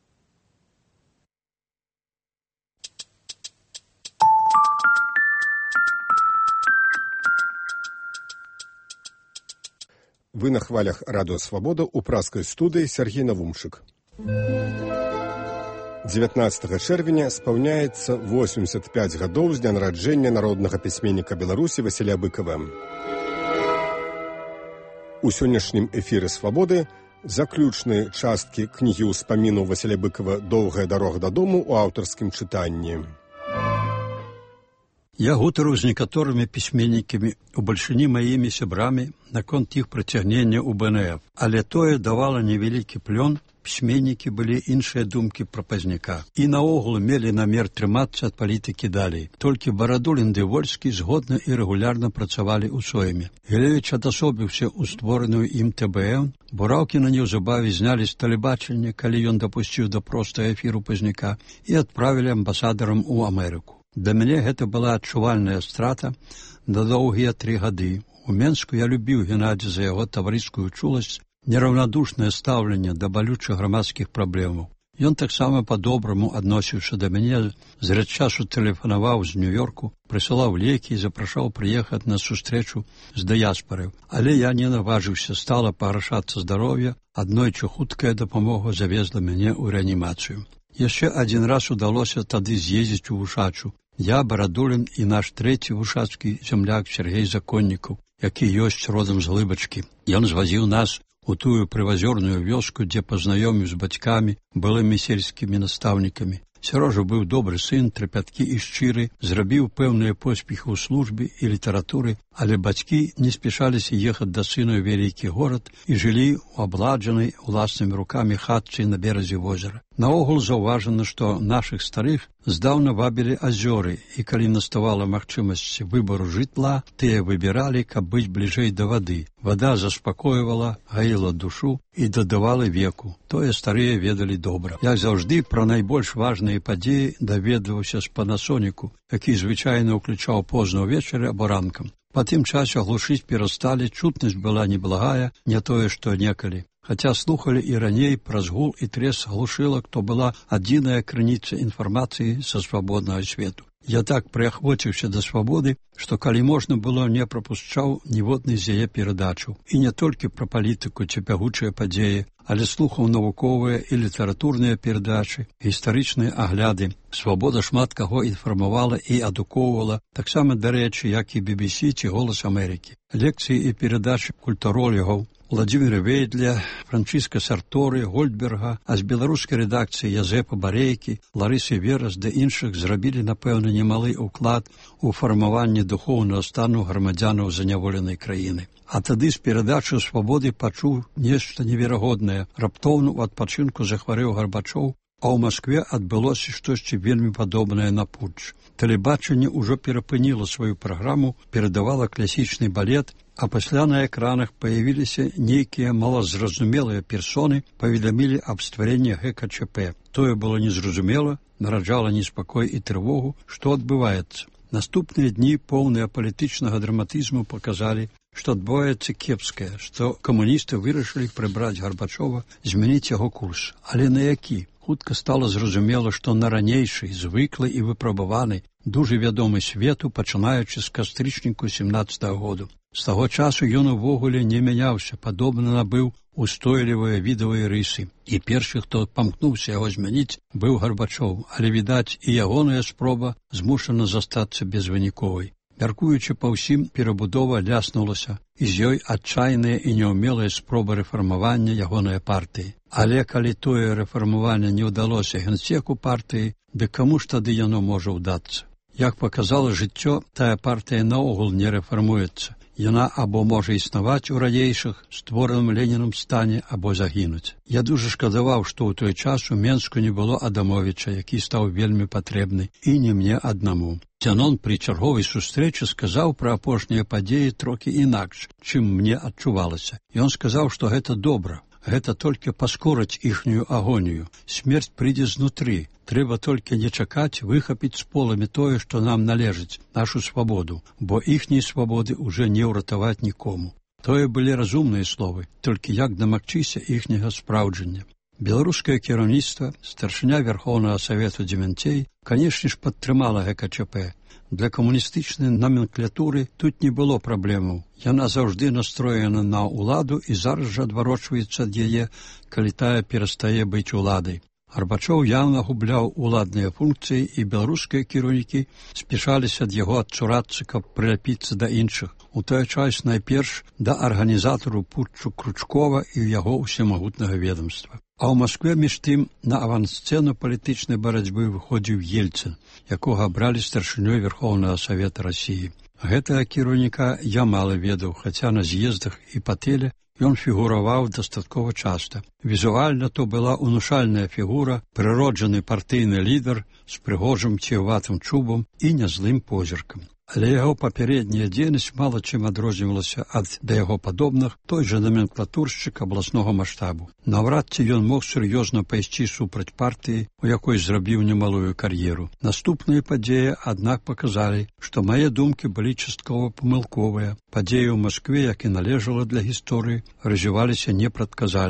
Вы на хвалях радыё «Свабода» у праскай студыі Сергей Навумчык. 19 чэрвеня спаўняецца 85 гадоў з дня нараджэння народнага пісьменніка Беларусі Васіля Быкава. У сённяшнім эфіры «Свабоды» заключныя часткі кнігі ўспамінаў Васіля Быкава «Доўгая дарога дадому» у аўтарскім чытанні. Я гутарыў з некаторымі пісьменнікамі у бальшыні маімі сябрамі наконт іх прыцягнення ў БНФ, але тое давала невялікі плён, пісьменнікі былі іншыя думкі пра пазняка. І наогул мелі намер трымацца ад палітыкі далей. Толькі Барадулін ды Вольскі згодна і рэгулярна працавалі ў сойме. Гілевіч адасобіўся ў створаную ім ТБН, Бураўкіна неўзабаве знялі з тэлебачання, калі ён дапусціў да простага эфіру пазняка, і адправілі амбасадарам у Амерыку. Для мяне гэта была адчувальная страта на доўгія 3 гады. У Менску я любіў Геннадзя за яго таварыскую чуласць, нераўнадушнае стаўленне да балючых грамадскіх праблемаў. Ён таксама па-добраму, адносіўся да мяне, зрад часу тэлефанаваў з Нью-Йорку, прысылаў лекі і запрашаў прыехаць на сустрэчу з дыяспарай. Але я не наважыўся, стала пагаршацца здароўе, аднойчы хуткая дапамога завезла мяне ў рэанімацыю. Яшчэ адзін раз удалося тады з'ездзіць у Вушачу. Я, Барадулін і наш трэці вушацкі зямляк Сергей Законнікаў, які ёсць родам з Глыбачкі. Ён звазіў нас у тую прывазёрную вёску, дзе пазнаёміў з бацькамі, былымі сельскімі настаўнікамі. Сярожа быў добры сын, трапяткі і шчыры, зрабіў пэўныя поспехі ў службе і літаратуры, але бацькі не спяшаліся ехаць да сына ў вялікі горад і жылі ў абладжанай уласнымі рукамі хатцы на беразе возера. Наогул заўважана, што нашых старых здаўна вабілі азёры, і калі наставала магчымасць выбару жытла, тыя выбіралі, каб быць бліжэй да вады. Вада заспакойвала, гаіла душу і дадавала веку. Тое старыя ведалі добра. Як заўжды, пра найбольш важныя падзеі даведваўся з Панасоніку, які звычайна ўключаў позна ўвечары або ранкам. Па тым часе глушыць перасталі, чутнасць была неблагая, не тое, што некалі. Хаця слухалі і раней праз гул і трес глушылак, то была адзіная крыніца інфармацыі са свабоднага свету. Я так прыахвоціўся да свабоды, што калі можна было, не прапушчаў ніводнай з яе перадачаў. І не толькі пра палітыку ці бягучыя падзеі, але слухаў навуковыя і літаратурныя перадачы, гістарычныя агляды. Свабода шмат каго інфармавала і адукоўвала, таксама, дарэчы, як і BBC ці Голас Амерыкі. Лекцыі і перадачы культуролігаў Владимира Вейдля, Франчиска Сарторы, Гольдберга, а з беларускай рэдакцыі Язэпа Барейкі, Ларысы Верас да іншых зрабілі, напэўна, немалы ўклад у фармаванне духоўнага стану грамадзянаў заняволенай краіны. А тады з перадачы свабоды пачуў нешта неверагоднае. Раптоўна ў адпачынку захварэў Гарбачоў, а ў Маскве адбылося штосьці вельмі падобнае на путч. Тэлебачанне ўжо перапыніла сваю праграму, перадавала класічны балет, а пасля на экранах паявіліся нейкія малазразумелыя персоны, паведамілі аб стварэнні ГКЧП. Тое было незразумела, нараджала неспакой і трывогу, што адбываецца. Наступныя дні, поўныя палітычнага драматызму, паказалі, што адбываецца кепскае, што камуністы вырашылі прыбраць Гарбачова, змяніць яго курс. Але на які? Хутка стала зразумела, што на ранейшы, звыклы і выпрабаваны, дужа вядомы свету, пачынаючы з кастрычніку 17-го году. З таго часу ён увогуле не мяняўся, падобна набыў устойлівыя відавыя рысы. І першы, хто памкнуўся яго змяніць, быў Гарбачоў, але, відаць, і ягоная спроба змушана застацца безвыніковай. Мяркуючы па ўсім, перабудова ляснулася, і з ёй адчайная і няўмелая спроба рэфармавання ягонай партыі. Але калі тое рэфармаванне не ўдалося генсеку партыі, дык каму ж тады яно можа ўдацца? Як паказала жыццё, тая партыя наогул не рэфармуецца. Яна або можа існаваць у ранейшых, створаным Ленінам стане, або загінуць. Я дужа шкадаваў, што ў той час у Менску не было Адамовіча, які стаў вельмі патрэбны, і не мне аднаму. Дзянон пры чарговай сустрэчы сказаў пра апошнія падзеі трохі інакш, чым мне адчувалася. Ён сказаў, што гэта добра. Гэта толькі паскорыць іхнюю агонію. Смерць прыйдзе знутры. Трэба толькі не чакаць, выхапіць з поламі тое, што нам належыць, нашу свабоду, бо іхняй свабоды ўжо не ўратаваць нікому. Тое былі разумныя словы, толькі як дамагчыся іхняга спраўджання. Беларускае кіраўніцтва, старшыня Верхоўнага Савету Дземянцей, канешне ж, падтрымала ГКЧП. Для камуністычнай номенклатуры тут не было праблемаў. Яна заўжды настроена на ўладу і зараз жа адварочваецца ад яе, калі тая перастае быць уладай. Гарбачоў яўна губляў уладныя функцыі, і беларускія кіраўнікі спяшаліся ад яго адчурацца, каб прыляпіцца да іншых. У той час найперш да арганізатару путчу Кручкова і яго ўсемагутнага ведомства. А ў Маскве між тым на авансцэну палітычнай барацьбы выходзіў Ельцын, якога абралі старшынёй Верхоўнага Савета Расіі. Гэтага кіраўніка я мала ведаў, хаця на з'ездах і па тэле ён фігураваў дастаткова часта. Візуальна то была унушальная фігура, прыроджаны партыйны лідар з прыгожым ціватым чубам і нязлым позіркам. Але яго папярэдняя дзейнасць мала чым адрознівалася ад да яго падобных той жа номенклатуршчык абласнога маштабу. Наўрад ці ён мог сур'ёзна пайсці супраць партыі, у якой зрабіў немалую кар'еру. Наступныя падзеі, аднак, паказалі, што мае думкі былі часткова памылковыя. Падзеі ў Маскве, як і належала для гісторыі, развіваліся непрадказальна.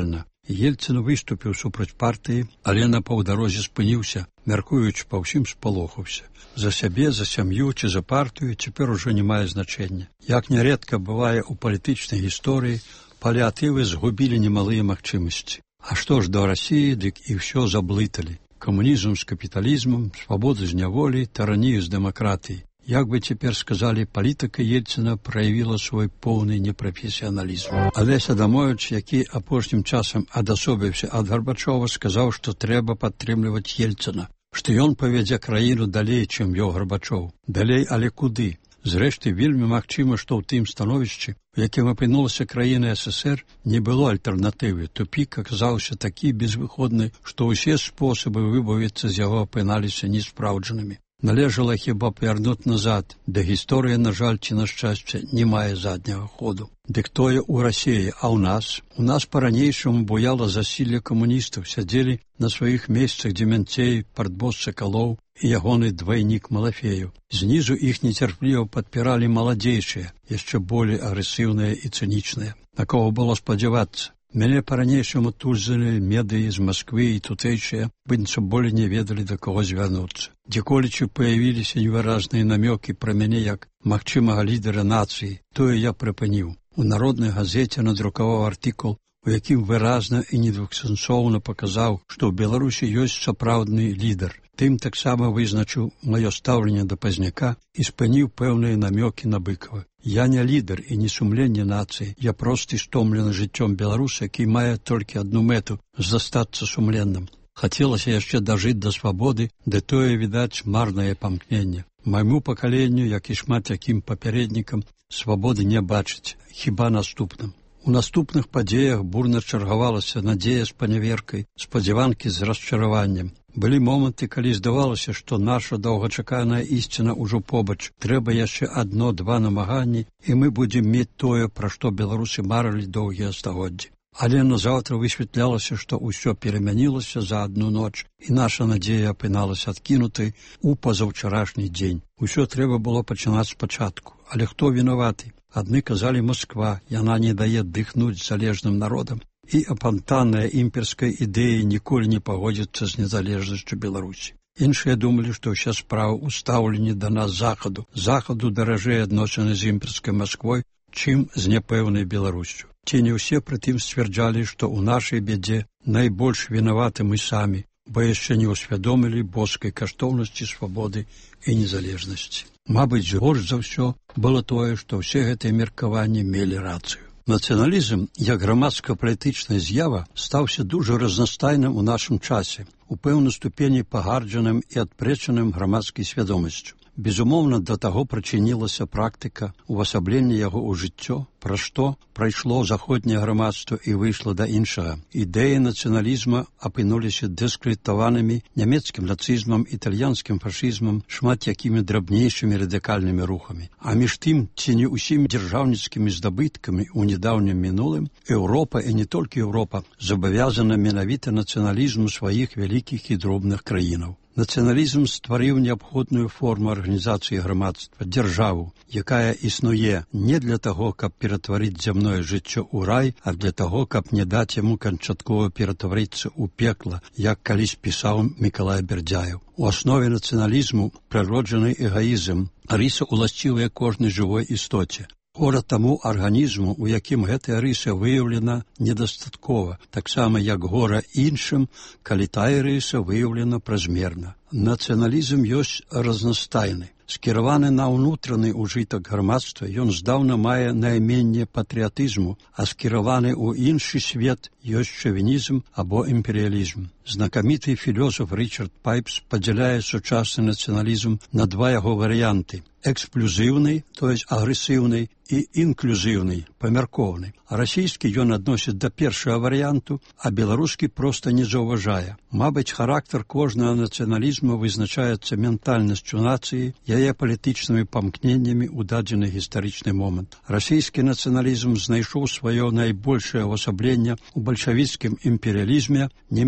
Ельцын выступіў супраць партыі, але на паўдарозе спыніўся, мяркуючы па ўсім спалохаўся. За сябе, за сям'ю ці за партыю цяпер ужо не мае значэння. Як нярэдка бывае ў палітычнай гісторыі, паліатывы згубілі немалыя магчымасці. А што ж да Расіі, дык і ўсё заблыталі. Камунізм з капіталізмам, свабоду з няволі, таранію з дэмакратыяй. Як бы цяпер сказалі, палітыка Ельцына праявіла свой поўны непрафесіяналізм. Алесь Адамовіч, які апошнім часам адасобіўся ад Гарбачова, сказаў, што трэба падтрымліваць Ельцына, што ён павядзе краіну далей, чым вёў Гарбачоў. Далей, але куды? Зрэшты, вельмі магчыма, што ў тым становішчы, у якім апынулася краіна ССР, не было альтэрнатывы. Тупік аказаўся такі безвыходны, што ўсе спосабы выбавіцца з яго апыналіся неспраўджанымі. Належала хіба павярнуць назад, да гісторыя, на жаль, ці на шчасце, не мае задняга ходу. Дык тое ў Расіі, а ў нас? У нас па-ранейшаму буяла засілле камуністаў, сядзелі на сваіх месцах Дземянцей, партбос Сакалоў і ягоны двайнік Малафею. Знізу іх нецярпліва падпіралі маладзейшыя, яшчэ болей агрэсіўныя і цынічныя. На кого было спадзявацца? Мяне па-ранейшаму тузалі медыі з Масквы і тутэйшыя, быццам болей не ведалі, да каго звярнуцца. Дзеколечы паявіліся невыразныя намёкі пра мяне як магчымага лідара нацыі, тое я прыпыніў. У народнай газеце надрукаваў артыкул, у якім выразна і недвухсэнсоўна паказаў, што ў Беларусі ёсць сапраўдны лідар. Тым таксама вызначыў маё стаўленне да Пазняка і спыніў пэўныя намёкі на Быкава. Я не лідар і не сумленне нацыі, я просты стомлены жыццём беларуса, які мае толькі адну мэту – застацца сумленным. Хацелася яшчэ дажыць да свабоды, ды тое, відаць, марнае памкненне. Майму пакаленню, як і шмат якім папярэднікам, свабоды не бачыць, хіба наступным. У наступных падзеях бурна чаргавалася надзея з паняверкай, спадзяванкі з расчараваннем. Былі моманты, калі здавалася, што наша доўгачаканая ісціна ўжо побач. Трэба яшчэ адно-два намаганні, і мы будзем мець тое, пра што беларусы марылі доўгія стагоддзі. Але назаўтра высвятлялася, што ўсё перамянілася за адну ноч, і наша надзея апыналася адкінутай у пазаўчарашні дзень. Усё трэба было пачынаць спачатку. Але хто вінаваты? Адны казалі Масква, яна не дае дыхнуць залежным народам, і апантанная імперская ідэя ніколі не пагодзіцца з незалежнасцю Беларусі. Іншыя думалі, што ўся справа ў стаўленні да нас захаду. Захаду даражэй адносіны з імперскай Масквой, чым з няпэўнай Беларусю. Ці не ўсе прытым сцвярджалі, што ў нашай бядзе найбольш вінаваты мы самі, бо яшчэ не ўсвядомілі боскай каштоўнасці свабоды і незалежнасці. Мабыць, горш за ўсё было тое, што ўсе гэтыя меркаванні мелі рацыю. Нацыяналізм, як грамадска-палітычная з'ява, стаўся дужа разнастайным у нашым часе, у пэўнай ступені пагарджаным і адпрэчаным грамадскай свядомасцю. Безумоўна, да таго прычынілася практыка увасаблення яго ў жыццё, пра што прайшло заходняе грамадства і выйшла да іншага. Ідэі нацыяналізма апынуліся дыскрэдытаванымі нямецкім нацызмам, італьянскім фашызмам, шмат якімі драбнейшымі радыкальнымі рухамі. А між тым, ці не ўсімі дзяржаўніцкімі здабыткамі ў нядаўнім мінулым, Еўропа, і не толькі Еўропа, забавязана менавіта нацыяналізму сваіх вялікіх і дробных краінаў. Нацыяналізм стварыў неабходную форму арганізацыі грамадства, дзяржаву, якая існуе не для таго, каб ператварыць зямное жыццё ў рай, а для таго, каб не даць яму канчаткова ператварыцца ў пекла, як калісь пісаў Мікалай Бердзяеў. У аснове нацыяналізму прыроджаны эгаізм, рыса уласцівая кожнай жывой істоце. Гора таму арганізму, у якім гэтая рыса выяўлена недастаткова, таксама як гора іншым, калі тая рыса выяўлена празмерна. Нацыяналізм ёсць разнастайны. Скіраваны на ўнутраны ўжытак грамадства, ён здаўна мае найменне патрыятызму, а скіраваны ў іншы свет ёсць шавінізм або імперыялізм. Знакаміты філёзаф Рычард Пайпс падзяляе сучасны нацыяналізм на два яго варыянты: эксклюзіўны, то есть агрэсіўны, і інклюзіўны, памяркоўны. А расійскі ён адносіць да першага варыянту, а беларускі проста не заўважае. Мабыць, характар кожнага нацыяналізму вызначаецца ментальнасцю нацыі, яе палітычнымі памкненнямі ў дадзены гістарычны момант. Расійскі нацыяналізм знайшоў сваё найбольшае ўвасабленне ў бальшавіцкім імперыялізме, нямецкі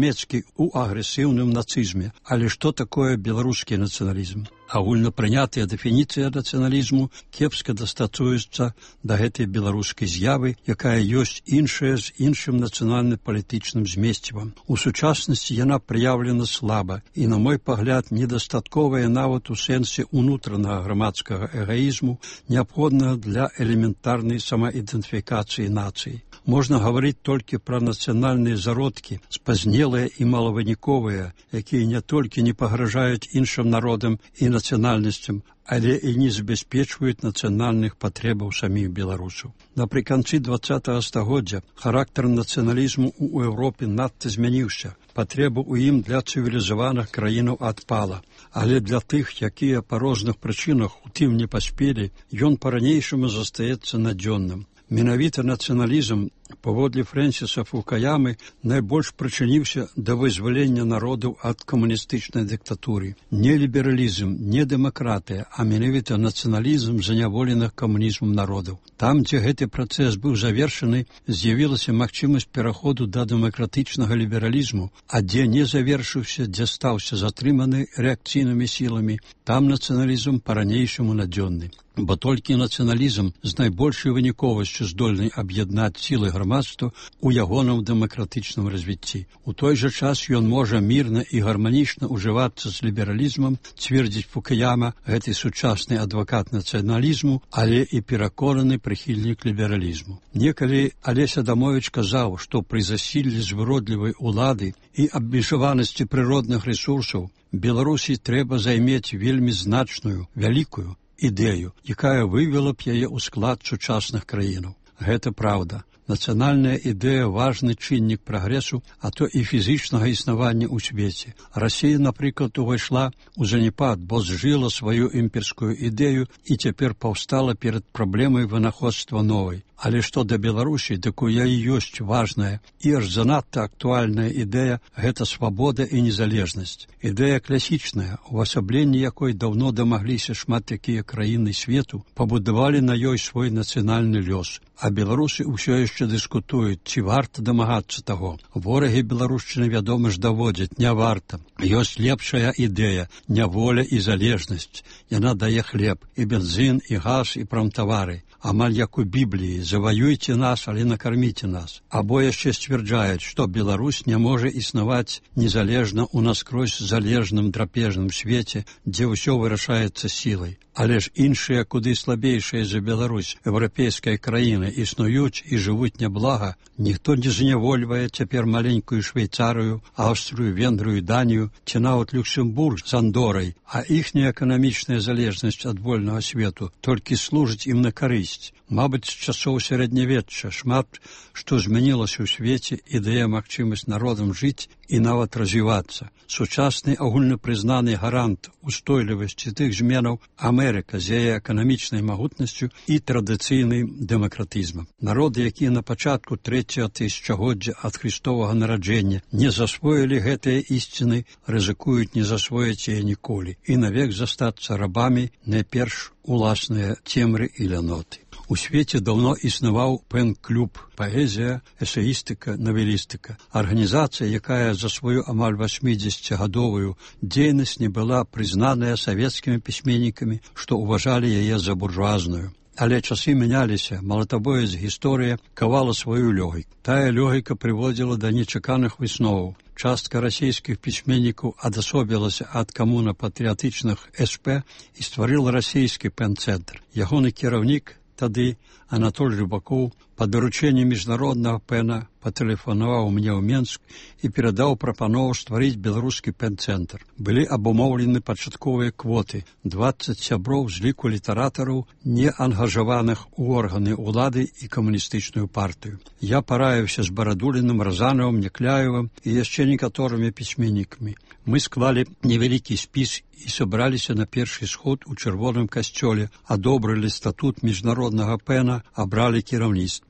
у агрэсіўным нацызме. Але што такое беларускі нацыяналізм? Агульнапрынятая дэфініцыя нацыяналізму кепска дастатуецца да гэтай беларускай з'явы, якая ёсць іншая з іншым нацыянальна-палітычным змесцівам. У сучаснасці яна праяўлена слаба і, на мой пагляд, недастатковая нават у сэнсе унутранага грамадскага эгоізму, неабходнага для элементарнай самаідэнтыфікацыі нацыі. Можна гаварыць толькі пра нацыянальныя зародкі, спазнелыя і малавыніковыя, якія не толькі не пагражаюць іншым народам і нацыянальнасцям, але і не забяспечваюць нацыянальных патрэбаў саміх беларусаў. Напрыканцы 20-го стагоддзя характар нацыяналізму ў Еўропе надта змяніўся. Патрэба ў ім для цывілізаваных краінаў адпала. Але для тых, якія па розных прычынах у тым не паспелі, ён па-ранейшаму застаецца надзённым. Менавіта нацыяналізм, паводле Фрэнсіса Фукаямы, найбольш прычыніўся да вызвалення народаў ад камуністычнай дыктатуры. Не лібералізм, не дэмакратыя, а менавіта нацыяналізм заняволеных камунізмам народаў. Там, дзе гэты працэс быў завершаны, з'явілася магчымасць пераходу да дэмакратычнага лібералізму, а дзе не завершыўся, дзе стаўся затрыманы рэакцыйнымі сіламі, там нацыяналізм па-ранейшаму надзённы. Бо толькі нацыяналізм з найбольшай выніковасцю здольны аб'яднаць сілы грамадства ў ягоным дэмакратычным развіцці. У той жа час ён можа мірна і гарманічна ўжывацца з лібералізмам, цвердзіць Фукаяма, гэты сучасны адвакат нацыяналізму, але і пераконаны прыхільнік лібералізму. Некалі Алесь Адамовіч казаў, што пры засіллі звыродлівай улады і абмежаванасці прыродных рэсурсаў Беларусі трэба займець вельмі значную, вялікую ідэю, якая вывела б яе ў склад сучасных краінаў. Гэта праўда. Нацыянальная ідэя – важны чыннік прагрэсу, а то і фізічнага існавання ў свеце. Расія, напрыклад, увайшла ў заняпад, бо зжыла сваю імперскую ідэю і цяпер паўстала перад праблемай вынаходства новай. Але што да Беларусі, дык у яе ёсць важная і аж занадта актуальная ідэя – гэта свабода і незалежнасць. Ідэя класічная, увасабленне якой даўно дамагліся шмат якія краіны свету, пабудавалі на ёй свой нацыянальны лёс. А беларусы ўсё яшчэ дыскутуюць, ці варта дамагацца таго. Ворагі беларушчыны, вядома ж, даводзяць, не варта. Ёсць лепшая ідэя – няволя і залежнасць. Яна дае хлеб, і бензін, і газ, і прамтавары. Амаль як у Бібліі, заваюйце нас, але накарміце нас. Або яшчэ сцвярджаюць, што Беларусь не можа існаваць незалежна ў наскрозь залежным драпежным свеце, дзе ўсё вырашаецца сілай. Але ж іншыя, куды слабейшыя за Беларусь, еўрапейскія краіны існуюць і жывуць няблага. Ніхто не знявольвае цяпер маленькую Швейцарыю, Аўстрыю, Венгрыю, Данію, ці нават Люксембург з Андорай, а іхняя эканамічная залежнасць ад вольнага свету толькі служыць ім на карысць. Мабыць, з часоў сярэднявечча шмат што змянілася ў свеце і дае магчымасць народам жыць і нават развівацца. Сучасны агульнапрызнаны гарант устойлівасці тых зменаў Амерыка з яе эканамічнай магутнасцю і традыцыйным дэмакратызмам. Народы, якія на пачатку 3-го тысячагоддзя ад Христовага нараджэння не засвоілі гэтыя ісціны, рызыкуюць не засвоіць яе ніколі і навек застацца рабамі найперш уласныя цемры і ляноты. У свеце даўно існаваў пэн-клуб «Паэзія, эсеістыка, навелістыка». Арганізацыя, якая за сваю амаль 80-гадовую дзейнасць не была прызнаная савецкімі пісьменнікамі, што ўважалі яе за буржуазную. Але часы мяняліся, малатабоец гісторыя кавала сваю лёгіку. Тая лёгіка прыводзіла да нечаканых высноваў. Частка расійскіх пісьменнікаў адасобілася ад камуна-патрыятычных СП і стварыла расійскі пэн-цэнтр. Ягоны кіраўнік тады Анатоль Рыбакоў па даручэнні міжнароднага пэна патэлефанаваў мне ў Менск і перадаў прапанову стварыць беларускі пэн-цэнтр. Былі абумоўлены пачатковыя квоты, 20 сяброў з ліку літаратараў, не ангажаваных у органы ўлады і камуністычную партыю. Я параіўся з Барадуліным, Разанавым, Някляевым і яшчэ некаторымі пісьменнікамі. Мы склалі невялікі спіс і сабраліся на першы сход у чырвоным касцёле, адобрылі статут міжнароднага пэна, абралі кіраўніцтва.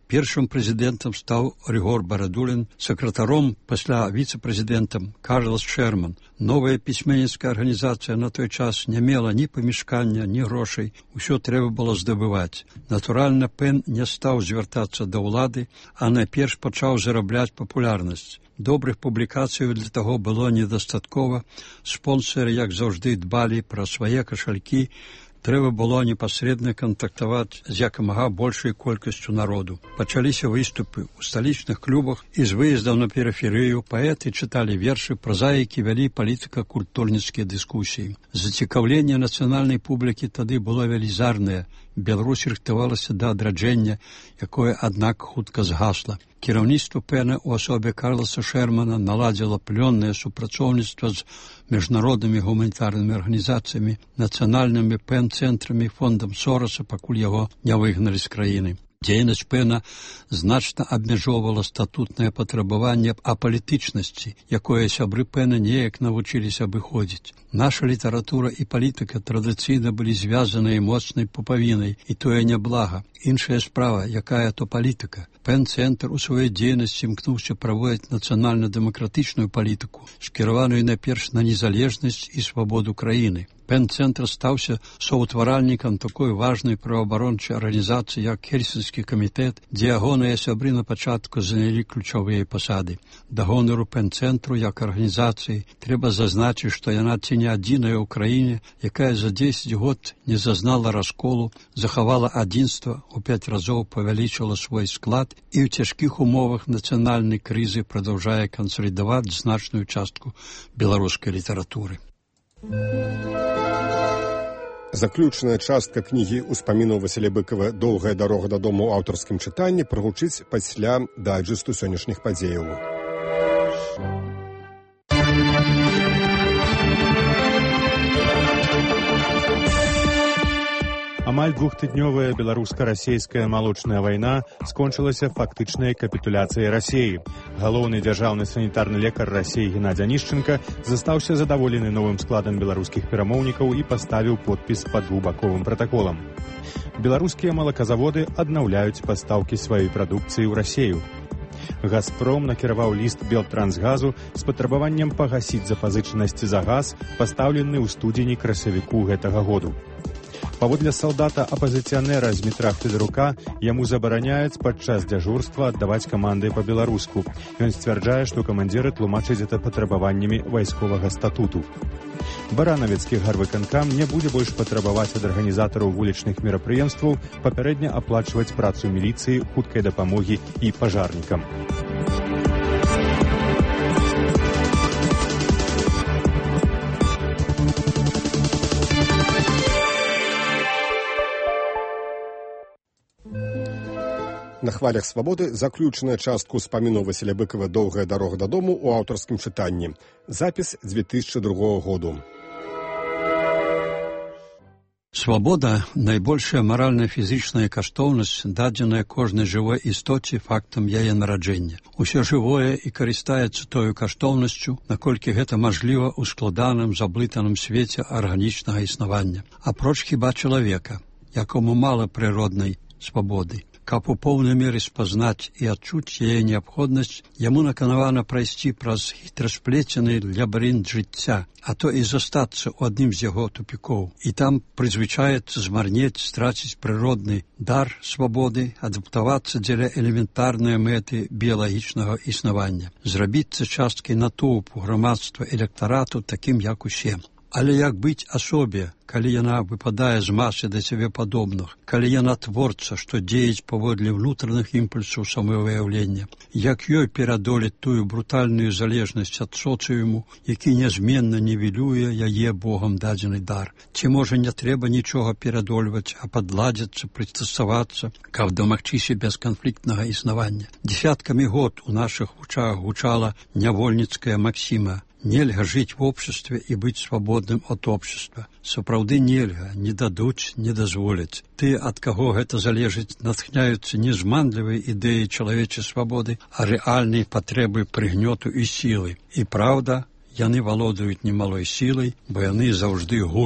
Першым прэзідэнтам стаў Рыгор Барадулін, сакратаром, пасля віцэ-прэзідэнтам Карлас Шерман. Новая пісьменніцкая арганізацыя на той час не мела ні памяшкання, ні грошай, усё трэба было здабываць. Натуральна, Пен не стаў звяртацца да ўлады, а найперш пачаў зарабляць папулярнасць. Добрых публікацый для таго было недастаткова, спонсары, як заўжды, дбалі пра свае кашалькі, трэба было непасрэдна кантактаваць з якамага большай колькасцю народу. Пачаліся выступы ў сталічных клубах і з выездаў на перыферыю паэты чыталі вершы, празаікі вялі палітыка-культурніцкія дыскусіі. Зацікаўленне нацыянальнай публікі тады было велізарнае. Беларусь рыхтавалася да адраджэння, якое, аднак, хутка згасла. Кіраўніцтва Пена ў асобе Карласа Шермана наладзіла плённае супрацоўніцтва з міжнароднымі гуманітарнымі арганізацыямі, нацыянальнымі Пен-цэнтрамі, фондам Сораса, пакуль яго не выгналі з краіны. Дзейнасць Пена значна абмяжоўвала статутнае патрабаванне апалітычнасці, якое сябры Пена неяк навучыліся абыходзіць. Наша літаратура і палітыка традыцыйна былі звязаныя моцнай пупавінай, і тое няблага. Іншая справа, якая то палітыка. Пен-цэнтр у сваёй дзейнасці імкнуўся праводзіць нацыянальна-дэмакратычную палітыку, скіраваную найперш на незалежнасць і свабоду краіны. Пен-цэнтр стаўся соўтваральнікам такой важнай праваабарончай арганізацыі, як Хельсінскі камітэт, дзе ягоныя сябры на пачатку занялі ключовыя пасады. Да гонару Пен-цэнтру як арганізацыі трэба зазначыць, што яна ці не адзіная ў краіне, якая за 10 год не зазнала расколу, захавала адзінства, у 5 разоў павялічыла свой склад і ў цяжкіх умовах нацыянальнай крызы прадаўжае кансалідаваць значную частку беларускай літаратуры. Заключная частка кнігі ўспамінаў Васіля Быкава «Доўгая дарога дадому» ў аўтарскім чытанні прагучыць пасля дайджэсту сённяшніх падзеяў. Амаль двухтыднёвая беларуска-расейская малочная вайна скончылася фактычнай капітуляцыяй Расіі. Галоўны дзяржаўны санітарны лекар Расіі Геннадзь Анішченка застаўся задаволены новым складам беларускіх перамоўнікаў і паставіў подпіс пад двухбаковым пратаколам. Беларускія малаказаводы аднаўляюць пастаўкі сваёй прадукцыі ў Расію. «Газпром» накіраваў ліст «Белтрансгазу» з патрабаваннем пагасіць запазычанасці за газ, пастаўлены ў студзені-красавіку гэтага году. Паводле салдата-апазіцыянера Змітра Федарука, яму забараняюць падчас дзяжурства аддаваць каманды па-беларуску. Ён сцвярджае, што камандзіры тлумачаць гэта патрабаваннямі вайсковага статуту. Баранавецкі гарвыканкам не будзе больш патрабаваць ад арганізатараў вулічных мерапрыемстваў папярэдне аплачваць працу міліцыі, хуткай дапамогі і пажарнікам. На хвалях свабоды заключная частка ўспамінаў Васіля Быкава «Доўгая дарога дадому» ў аўтарскім чытанні. Запіс 2002 году. Свабода – найбольшая маральна-фізічная каштоўнасць, дадзеная кожнай жывой істоце фактам яе нараджэння. Усё жывое і карыстаецца тою каштоўнасцю, наколькі гэта мажліва ў складаным, заблытаным свеце арганічнага існавання. Апроч хіба чалавека, якому мала прыроднай свабоды. Каб у поўнай меры спазнаць і адчуць яе неабходнасць, яму наканавана прайсці праз хітрасплецены лабірынт жыцця, а то і застацца ў адным з яго тупікоў. І там прызвычаецца змарнець, страціць прыродны дар свабоды, адаптавацца дзеля элементарнай мэты біялагічнага існавання, зрабіцца часткай натоўпу грамадства электарату такім, як усе. Але як быць асобе, калі яна выпадае з масы да сябе падобных, калі яна творца, што дзеяць паводле ўнутраных імпульсаў самавыяўлення, як ёй перадолець тую брутальную залежнасць ад соцыуму, які нязменна нівелюе яе Богам дадзены дар. Ці можа не трэба нічога перадольваць, а падладзіцца, прыстасавацца, каб дамагчыся бесканфліктнага існавання. Дзесяткамі год у нашых вучах гучала нявольніцкая максіма: нельга жыць в обществе і быць свабодным ад общества. Сапраўды нельга, не дадуць, не дазволяць. Ты, ад каго гэта залежыць, натхняюцца не зманлівай ідэі чалавечай свабоды, а рэальнай патрэбы прыгнёту і сілы. І праўда, яны валодаюць немалой сілай, бо яны заўжды гурт.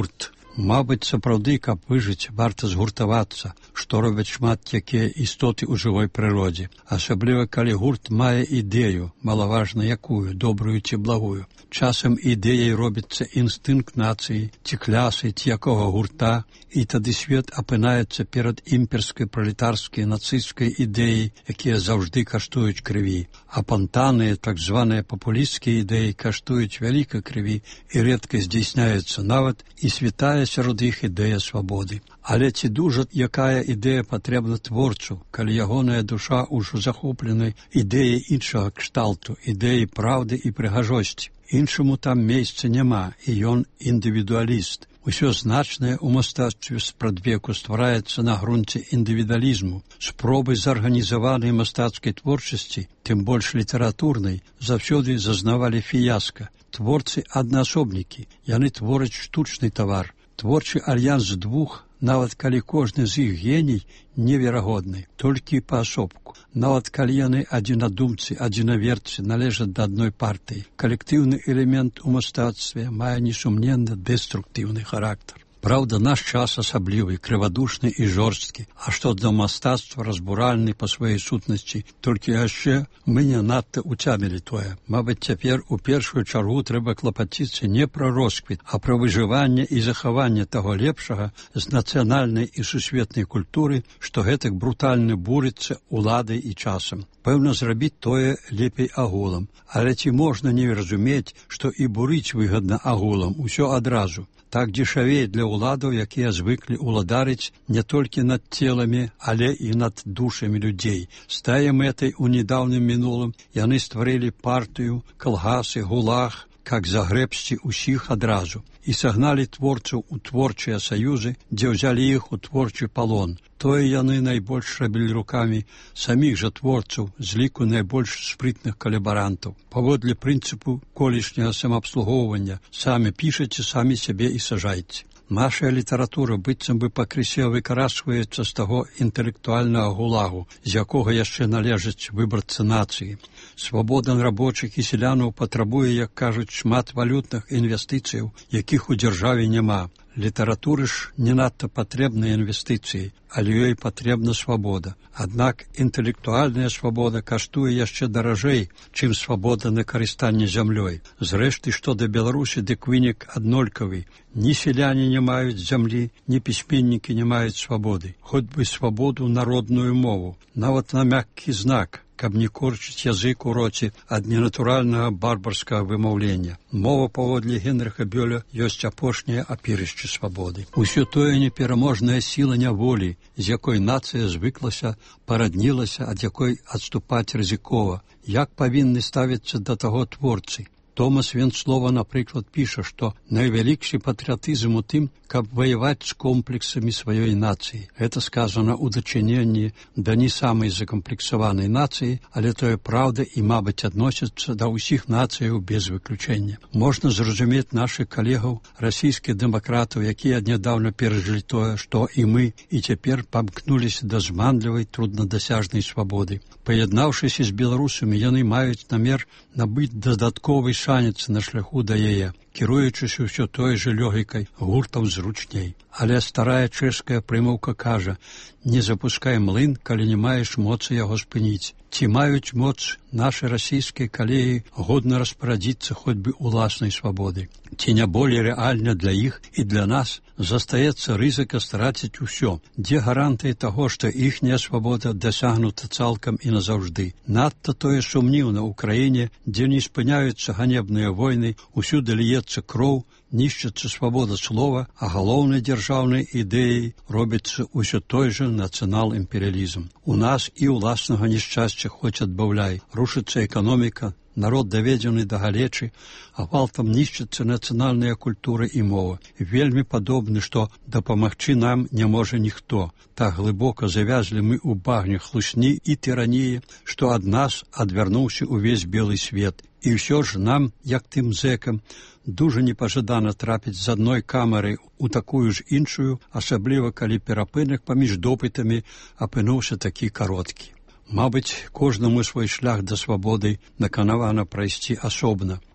Мабыць, сапраўды, каб выжыць, варта згуртавацца, што робяць шмат якія істоты ў жывой прыродзе. Асабліва, калі гурт мае ідэю, малаважна якую, добрую ці благую. Часам ідэяй робіцца інстынкт нацыі, ці клясы, ці якога гурта, і тады свет апынаецца перад імперскай, пралетарскай, нацысцкай ідэяй, якія заўжды каштуюць крыві. А пантаныя, так званыя папулісцкія ідэі каштуюць вялікай крыві і рэдка здзейсняюцца нават і святая сярод іх ідэя свабоды. Але ці дужа якая ідэя патрэбна творцу, калі ягоная душа ўжо захопленай ідэяй іншага кшталту, ідэяй праўды і прыгажосці. Іншаму там месца няма, і ён індывідуаліст. Усё значнае ў мастацтве спрадвеку ствараецца на грунце індывідуалізму. Спробы зарганізаванай мастацкай творчасці, тым больш літаратурнай, заўсёды зазнавалі фіяска. Творцы аднаасобнікі, яны твораць штучны тавар. Творчы альянс двух, нават калі кожны з іх геній, неверагодны, толькі паасобку. Нават калі яны адзінадумцы, адзінаверцы належаць да адной партыі, калектыўны элемент у мастацтве мае несумненна дэструктыўны характар. Праўда, наш час асаблівы, крывадушны і жорсткі, а што да мастацтва разбуральны па сваёй сутнасці, толькі яшчэ мы не надта уцямілі тое. Мабыць, цяпер у першую чаргу трэба клапаціцца не пра росквіт, а пра выжыванне і захаванне таго лепшага з нацыянальнай і сусветнай культуры, што гэтак брутальна бурыцца уладай і часам. Пэўна, зрабіць тое лепей агулам, але ці можна не разумець, што і бурыць выгадна агулам, усё адразу. Так дзешавей для ўладаў, якія звыклі ўладарыць не толькі над целамі, але і над душамі людзей. З тае мэтай у нядаўным мінулым яны стварылі партыю, калгасы, гулаг, как загрэбсці ўсіх адразу, і сагналі творцаў у творчыя саюзы, дзе ўзялі іх у творчы палон. Тое яны найбольш рабілі рукамі саміх жа творцаў з ліку найбольш спрытных калабарантаў. Паводле прынцыпу колішняга самаабслугоўвання самі пішаце, самі сябе і сажайце. Наша літаратура быццам бы пакрысе выкрасваецца з таго інтэлектуальнага гулагу, з якога яшчэ належаць выбарцы нацыі. Свабода рабочых і селянаў патрабуе, як кажуць, шмат валютных інвестыцыяў, якіх у дзяржаве няма. Літаратуры ж не надта патрэбныя інвестыцыі, але ёй патрэбна свабода. Аднак інтэлектуальная свабода каштуе яшчэ даражэй, чым свабода на карыстанне зямлёй. Зрэшты, што да Беларусі, дык вынік аднолькавы. Ні селяне не маюць зямлі, ні пісьменнікі не маюць свабоды. Хоць бы свабоду народную мову, нават на мяккі знак, каб не корчыць язык у роце ад ненатуральнага барбарскага вымаўлення. Мова, паводле Генрыха Бёля, ёсць апошняе апірышча свабоды. Усё тое непераможная сіла няволі, з якой нацыя звыклася, параднілася, ад якой адступаць рызыкова. Як павінны ставіцца да таго творцы? Томас Венцлова, напрыклад, піша, што найвялікшы патрыятызм у тым, каб ваяваць з комплексамі сваёй нацыі. Гэта сказана ў дачыненні да не самай закамплексаванай нацыі, але тое праўда і, мабыць, адносіцца да ўсіх нацыяў без выключэння. Можна зразумець нашых калегаў, расійскіх дэмакратаў, якія нядаўна перажылі тое, што і мы, і цяпер памкнуліся да зманлівай, труднадасяжнай свабоды. Паяднаўшыся з беларусамі, яны маюць намер набыць дадатковы шанец на шляху да яе, кіруючыся ўсё той жа логікай, гуртам зручней. Але старая чэшская прымаўка кажа: не запускай млын, калі не маеш моцы яго спыніць. Ці маюць моц нашы расійскія калеі годна распарадзіцца хоць бы уласнай свабоды? Ці не болей рэальна для іх і для нас застаецца рызыка страціць усё? Дзе гарантыі таго, што іхняя свабода дасягнута цалкам і назаўжды? Надта тое сумніўна ў краіне, дзе не спыняюцца ганебныя войны, усюды льецца кроў, нішчыцца свабода слова, а галоўнай дзяржаўнай ідэяй робіцца ўсё той жа нацыянал-імперыялізм. У нас і ўласнага няшчасця хоць адбаўляй. Рушыцца эканоміка, народ даведзены да галечы, а гвалтам нішчыцца нацыянальная культура і мова. Вельмі падобны, што дапамагчы нам не можа ніхто. Так глыбока завязлі мы ў багне хлусні і тыраніі, што ад нас адвярнуўся ўвесь белы свет. І ўсё ж нам, як тым зэкам, дужа непажадана трапіць з адной камеры ў такую ж іншую, асабліва калі перапынак паміж допытамі апынуўся такі кароткі. Мабыць, кожнаму свой шлях да свабоды наканавана прайсці асобна.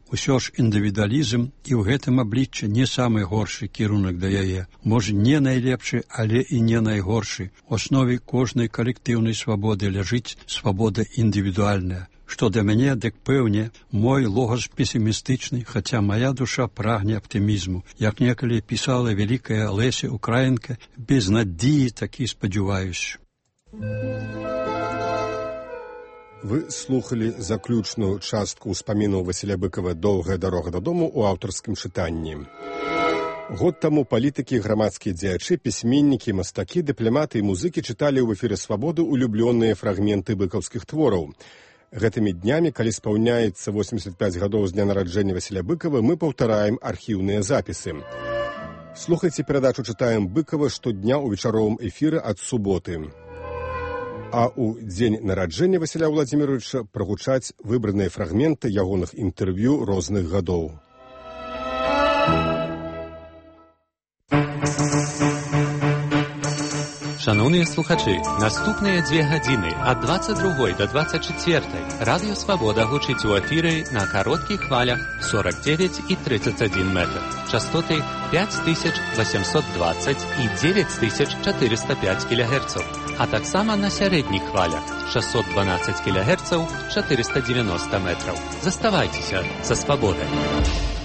Усё ж індывідуалізм і ў гэтым абліччы не самы горшы кірунак да яе. Можа, не найлепшы, але і не найгоршы. У аснове кожнай калектыўнай свабоды ляжыць свабода індывідуальная. Што да мяне, дык пэўне, мой логас песімістычны, хаця мая душа прагне аптымізму. Як некалі пісала вялікая Леся Украінка, без надзеі такі спадзяваюсь. Вы слухали заключную частку ўспамінаў Васіля Быкава «Доўгая дарога дадому» ў аўтарскім чытанні. Год таму палітыкі, грамадскія дзеячы, пісьменнікі, мастакі, дыпламаты і музыкі чыталі ў эфіры «Свабоды» улюблёныя фрагменты быкаўскіх твораў. Гэтымі днямі, калі спаўняецца 85 гадоў з дня нараджэння Васіля Быкава, мы паўтараем архіўныя запісы. Слухайце перадачу «Чытаем Быкава» штодня ў вечаровым эфіры ад суботы. А ў дзень нараджэння Васіля Владзіміровича прагучаць выбраныя фрагменты ягоных інтэрв'ю розных гадоў. Шановні слухачі, наступні 2 гадзини ад 22 до 24 Радіо Свобода гучить у ефірі на коротких хвалях 49 і 31 метр, частоти 5820 і 9405 кГц, а так само на середніх хвалях 612 кГц, 490 метрів. Заставайтеся за свободою.